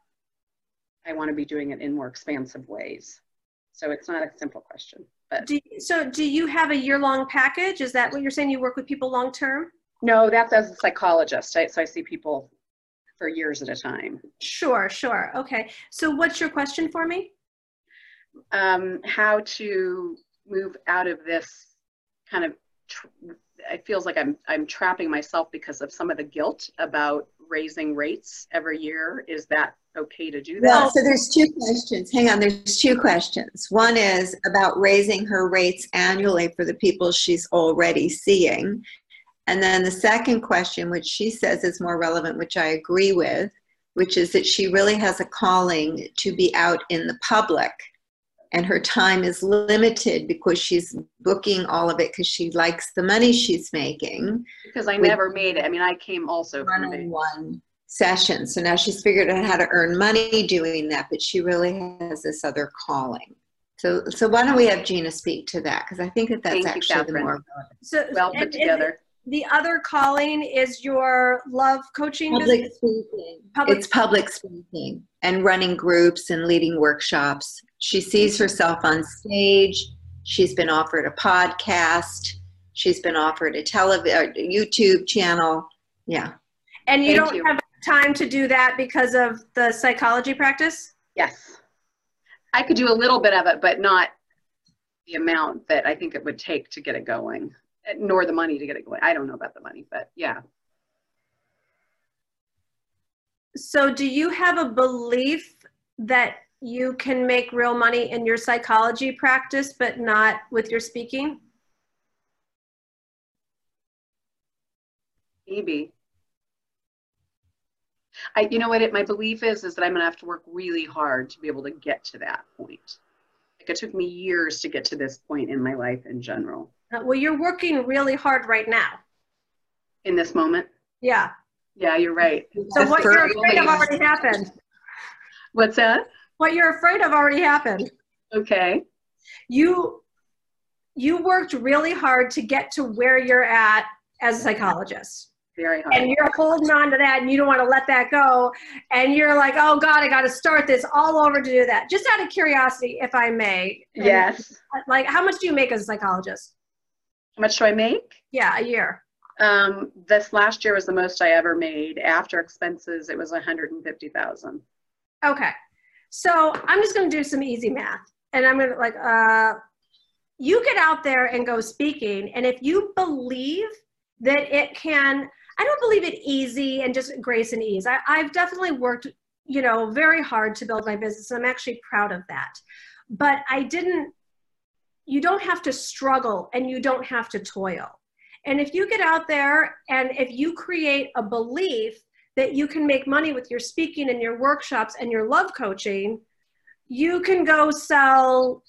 S6: I want to be doing it in more expansive ways. So it's not a simple question. But
S2: Do you, so do you have a year-long package? Is that what you're saying? You work with people long-term?
S6: no, that's as a psychologist. Right? So I see people for years at a time.
S2: Sure, sure. Okay. So what's your question for me?
S6: Um, how to move out of this kind of, tr- it feels like I'm, I'm trapping myself because of some of the guilt about raising rates every year. Is that okay to do that?
S1: Well, so there's two questions. Hang on, there's two questions. One is about raising her rates annually for the people she's already seeing. And then the second question, which she says is more relevant, which I agree with, which is that she really has a calling to be out in the public. And her time is limited because she's booking all of it because she likes the money she's making.
S6: Because I never made it. I mean, I came also from a
S1: One-on-one session. So now she's figured out how to earn money doing that, but she really has this other calling. So, so why don't we have Gina speak to that? Because I think that that's
S6: Thank you,
S1: actually the
S6: Catherine.
S1: more relevant.
S2: So
S6: well put
S2: and-
S6: together.
S2: and the other calling is your love coaching
S1: Public
S2: business?
S1: speaking.
S2: Public-
S1: It's public speaking and running groups and leading workshops. She sees herself on stage. She's been offered a podcast. She's been offered a television, YouTube channel. Yeah.
S2: And you
S6: Thank
S2: don't
S6: you.
S2: have time to do that because of the psychology practice?
S6: Yes. I could do a little bit of it, but not the amount that I think it would take to get it going, nor the money to get it going. I don't know about the money, but yeah.
S2: So do you have a belief that you can make real money in your psychology practice, but not with your speaking?
S6: Maybe. I, you know what it, my belief is, is that I'm gonna have to work really hard to be able to get to that point. Like it took me years to get to this point in my life in general.
S2: Uh, Well, you're working really hard right now.
S6: In this moment?
S2: Yeah.
S6: Yeah, you're right.
S2: So what you're
S1: First
S2: afraid of
S1: place.
S2: already happened.
S6: What's that?
S2: What you're afraid of already happened.
S6: Okay.
S2: You, you worked really hard to get to where you're at as a psychologist.
S6: Very hard.
S2: And you're holding on to that and you don't want to let that go. And you're like, oh God, I got to start this all over to do that. Just out of curiosity, if I may. And,
S6: Yes.
S2: Like, how much do you make as a psychologist?
S6: How much do I make?
S2: Yeah, a year.
S6: Um, this last year was the most I ever made. After expenses, it was one hundred fifty thousand.
S2: Okay. So I'm just going to do some easy math. And I'm going to like, uh, you get out there and go speaking. And if you believe that it can, I don't believe it easy and just grace and ease. I, I've definitely worked, you know, very hard to build my business. And I'm actually proud of that. But I didn't, you don't have to struggle and you don't have to toil. And if you get out there and if you create a belief that you can make money with your speaking and your workshops and your love coaching, you can go sell.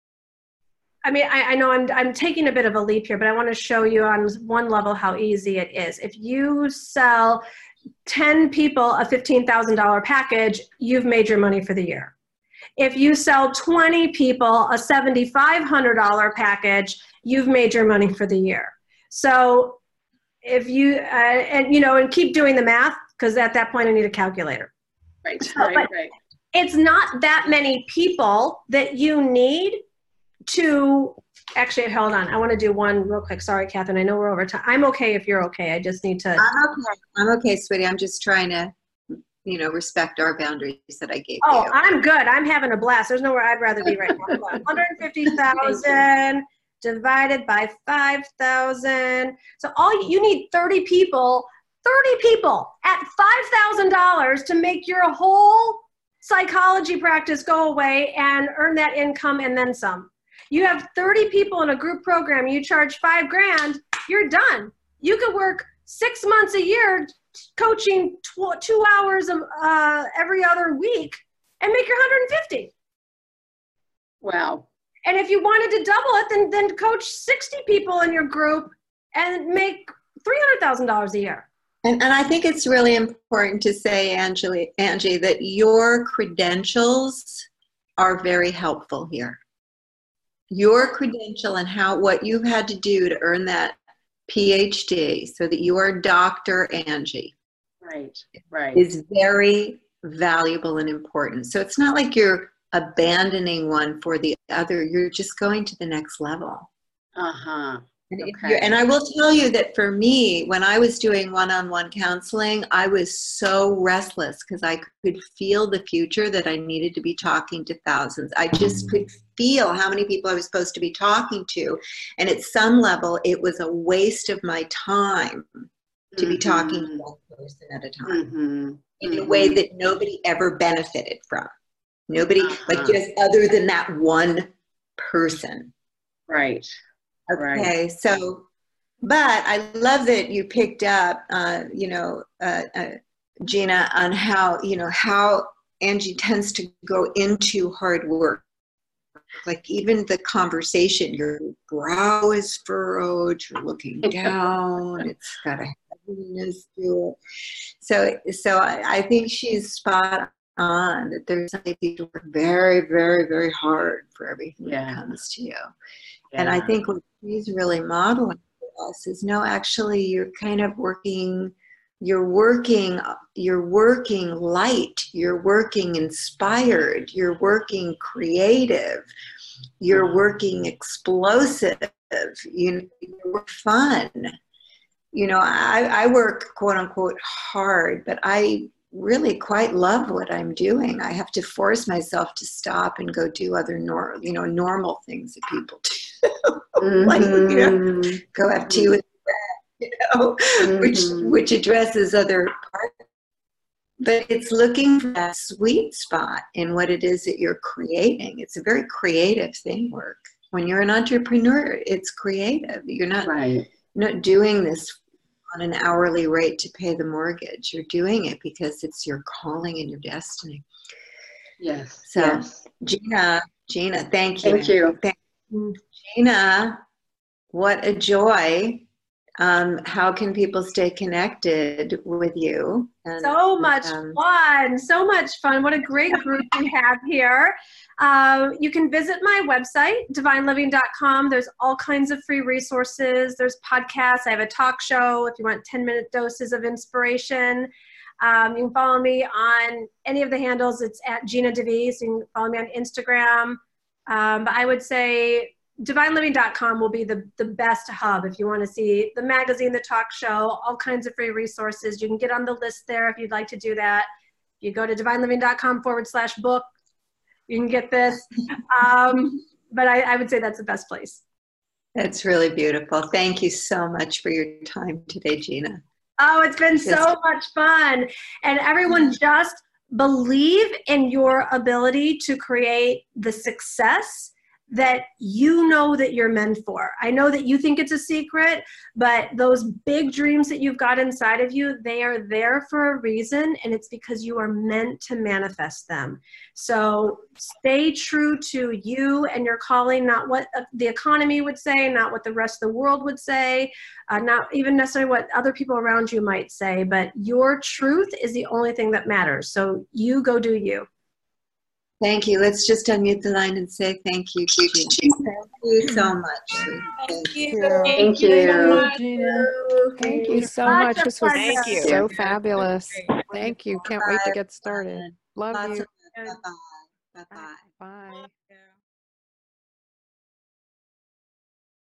S2: I mean, I, I know I'm, I'm taking a bit of a leap here, but I want to show you on one level how easy it is. If you sell ten people a fifteen thousand dollar package, you've made your money for the year. If you sell twenty people a seven thousand five hundred dollar package, you've made your money for the year. So if you, uh, and you know, and keep doing the math, because at that point I need a calculator.
S6: Right,
S2: So,
S6: right,
S2: but
S6: right.
S2: It's not that many people that you need to, actually, hold on. I want to do one real quick. Sorry, Catherine, I know we're over time. I'm okay if you're okay. I just need to.
S1: I'm okay. I'm okay, sweetie. I'm just trying to, you know, respect our boundaries that I gave
S2: Oh,
S1: you.
S2: I'm good. I'm having a blast. There's nowhere I'd rather be right now. one hundred fifty thousand divided by five thousand. So all you need thirty people thirty people at five thousand dollars to make your whole psychology practice go away and earn that income and then some. You have thirty people in a group program, you charge five grand, you're done. You could work six months a year coaching tw- two hours of, uh, every other week and make your one hundred fifty.
S6: Wow.
S2: And if you wanted to double it, then, then coach sixty people in your group and make three hundred thousand dollars a year.
S1: And, and I think it's really important to say, Angie, Angie, that your credentials are very helpful here. Your credential and how what you've had to do to earn that P H D so that you are Doctor Angie.
S6: Right, right.
S1: Is very valuable and important. So it's not like you're abandoning one for the other. You're just going to the next level.
S6: Uh-huh.
S1: And, if
S6: Okay.
S1: you're, and I will tell you that for me, when I was doing one-on-one counseling, I was so restless because I could feel the future that I needed to be talking to thousands. I just could feel how many people I was supposed to be talking to. And at some level, it was a waste of my time to be
S6: Mm-hmm.
S1: talking to one person at a time
S6: Mm-hmm.
S1: in a
S6: Mm-hmm.
S1: way that nobody ever benefited from. Nobody,
S6: Uh-huh.
S1: like just other than that one person.
S6: Right.
S1: Okay,
S6: Right.
S1: so, but I love that you picked up, uh, you know, uh, uh, Gina, on how, you know, how Angie tends to go into hard work. Like even the conversation, your brow is furrowed, you're looking down, it's got a heaviness to it. So, so I, I think she's spot on that there's some people who work very, very, very hard for everything
S6: Yeah.
S1: that comes to you.
S6: Yeah.
S1: And I think what she's really modeling for us is no, actually you're kind of working, you're working, you're working light, you're working inspired, you're working creative, you're working explosive, you, you work fun. You know, I, I work quote unquote hard, but I really quite love what I'm doing. I have to force myself to stop and go do other nor you know normal things that people do. Like, you know,
S6: Mm-hmm.
S1: go have tea with a friend, you know,
S6: Mhm.
S1: which which addresses other parts. But it's looking for that sweet spot in what it is that you're creating. It's a very creative thing, work. When you're an entrepreneur, it's creative. You're not
S6: Right.
S1: not doing this on an hourly rate to pay the mortgage. You're doing it because it's your calling and your destiny.
S6: Yes.
S1: So,
S6: Yes.
S1: Gina, Gina, thank you.
S6: Thank you.
S1: Thank you. Gina, what a joy. Um, how can people stay connected with you? And,
S2: So much
S1: um,
S2: fun, so much fun. What a great group we have here. Uh, you can visit my website, divine living dot com. There's all kinds of free resources. There's podcasts. I have a talk show if you want ten minute doses of inspiration. Um, you can follow me on any of the handles. It's at Gina DeVee. So you can follow me on Instagram. Um, but I would say divine living dot com will be the, the best hub if you want to see the magazine, the talk show, all kinds of free resources. You can get on the list there if you'd like to do that. You go to divine living dot com forward slash book. You can get this. Um, but I, I would say that's the best place.
S1: That's really beautiful. Thank you so much for your time today, Gina.
S2: Oh, it's been so
S1: Just-
S2: much fun. And everyone just believe in your ability to create the success that you know that you're meant for. I know that you think it's a secret, but those big dreams that you've got inside of you, they are there for a reason, and it's because you are meant to manifest them. So stay true to you and your calling, not what the economy would say, not what the rest of the world would say, uh, not even necessarily what other people around you might say, but your truth is the only thing that matters. So you go do you.
S1: Thank you. Let's just unmute the line and say thank you, Gina. Thank you so much.
S4: Thank you.
S6: Thank you.
S7: Gina. Thank you so
S2: Such
S7: much.
S2: a
S7: This was
S2: pleasure.
S7: so fabulous. Thank you. Can't wait to get started. Love
S1: Lots
S7: you.
S1: of love. Bye-bye. Bye-bye.
S7: Bye.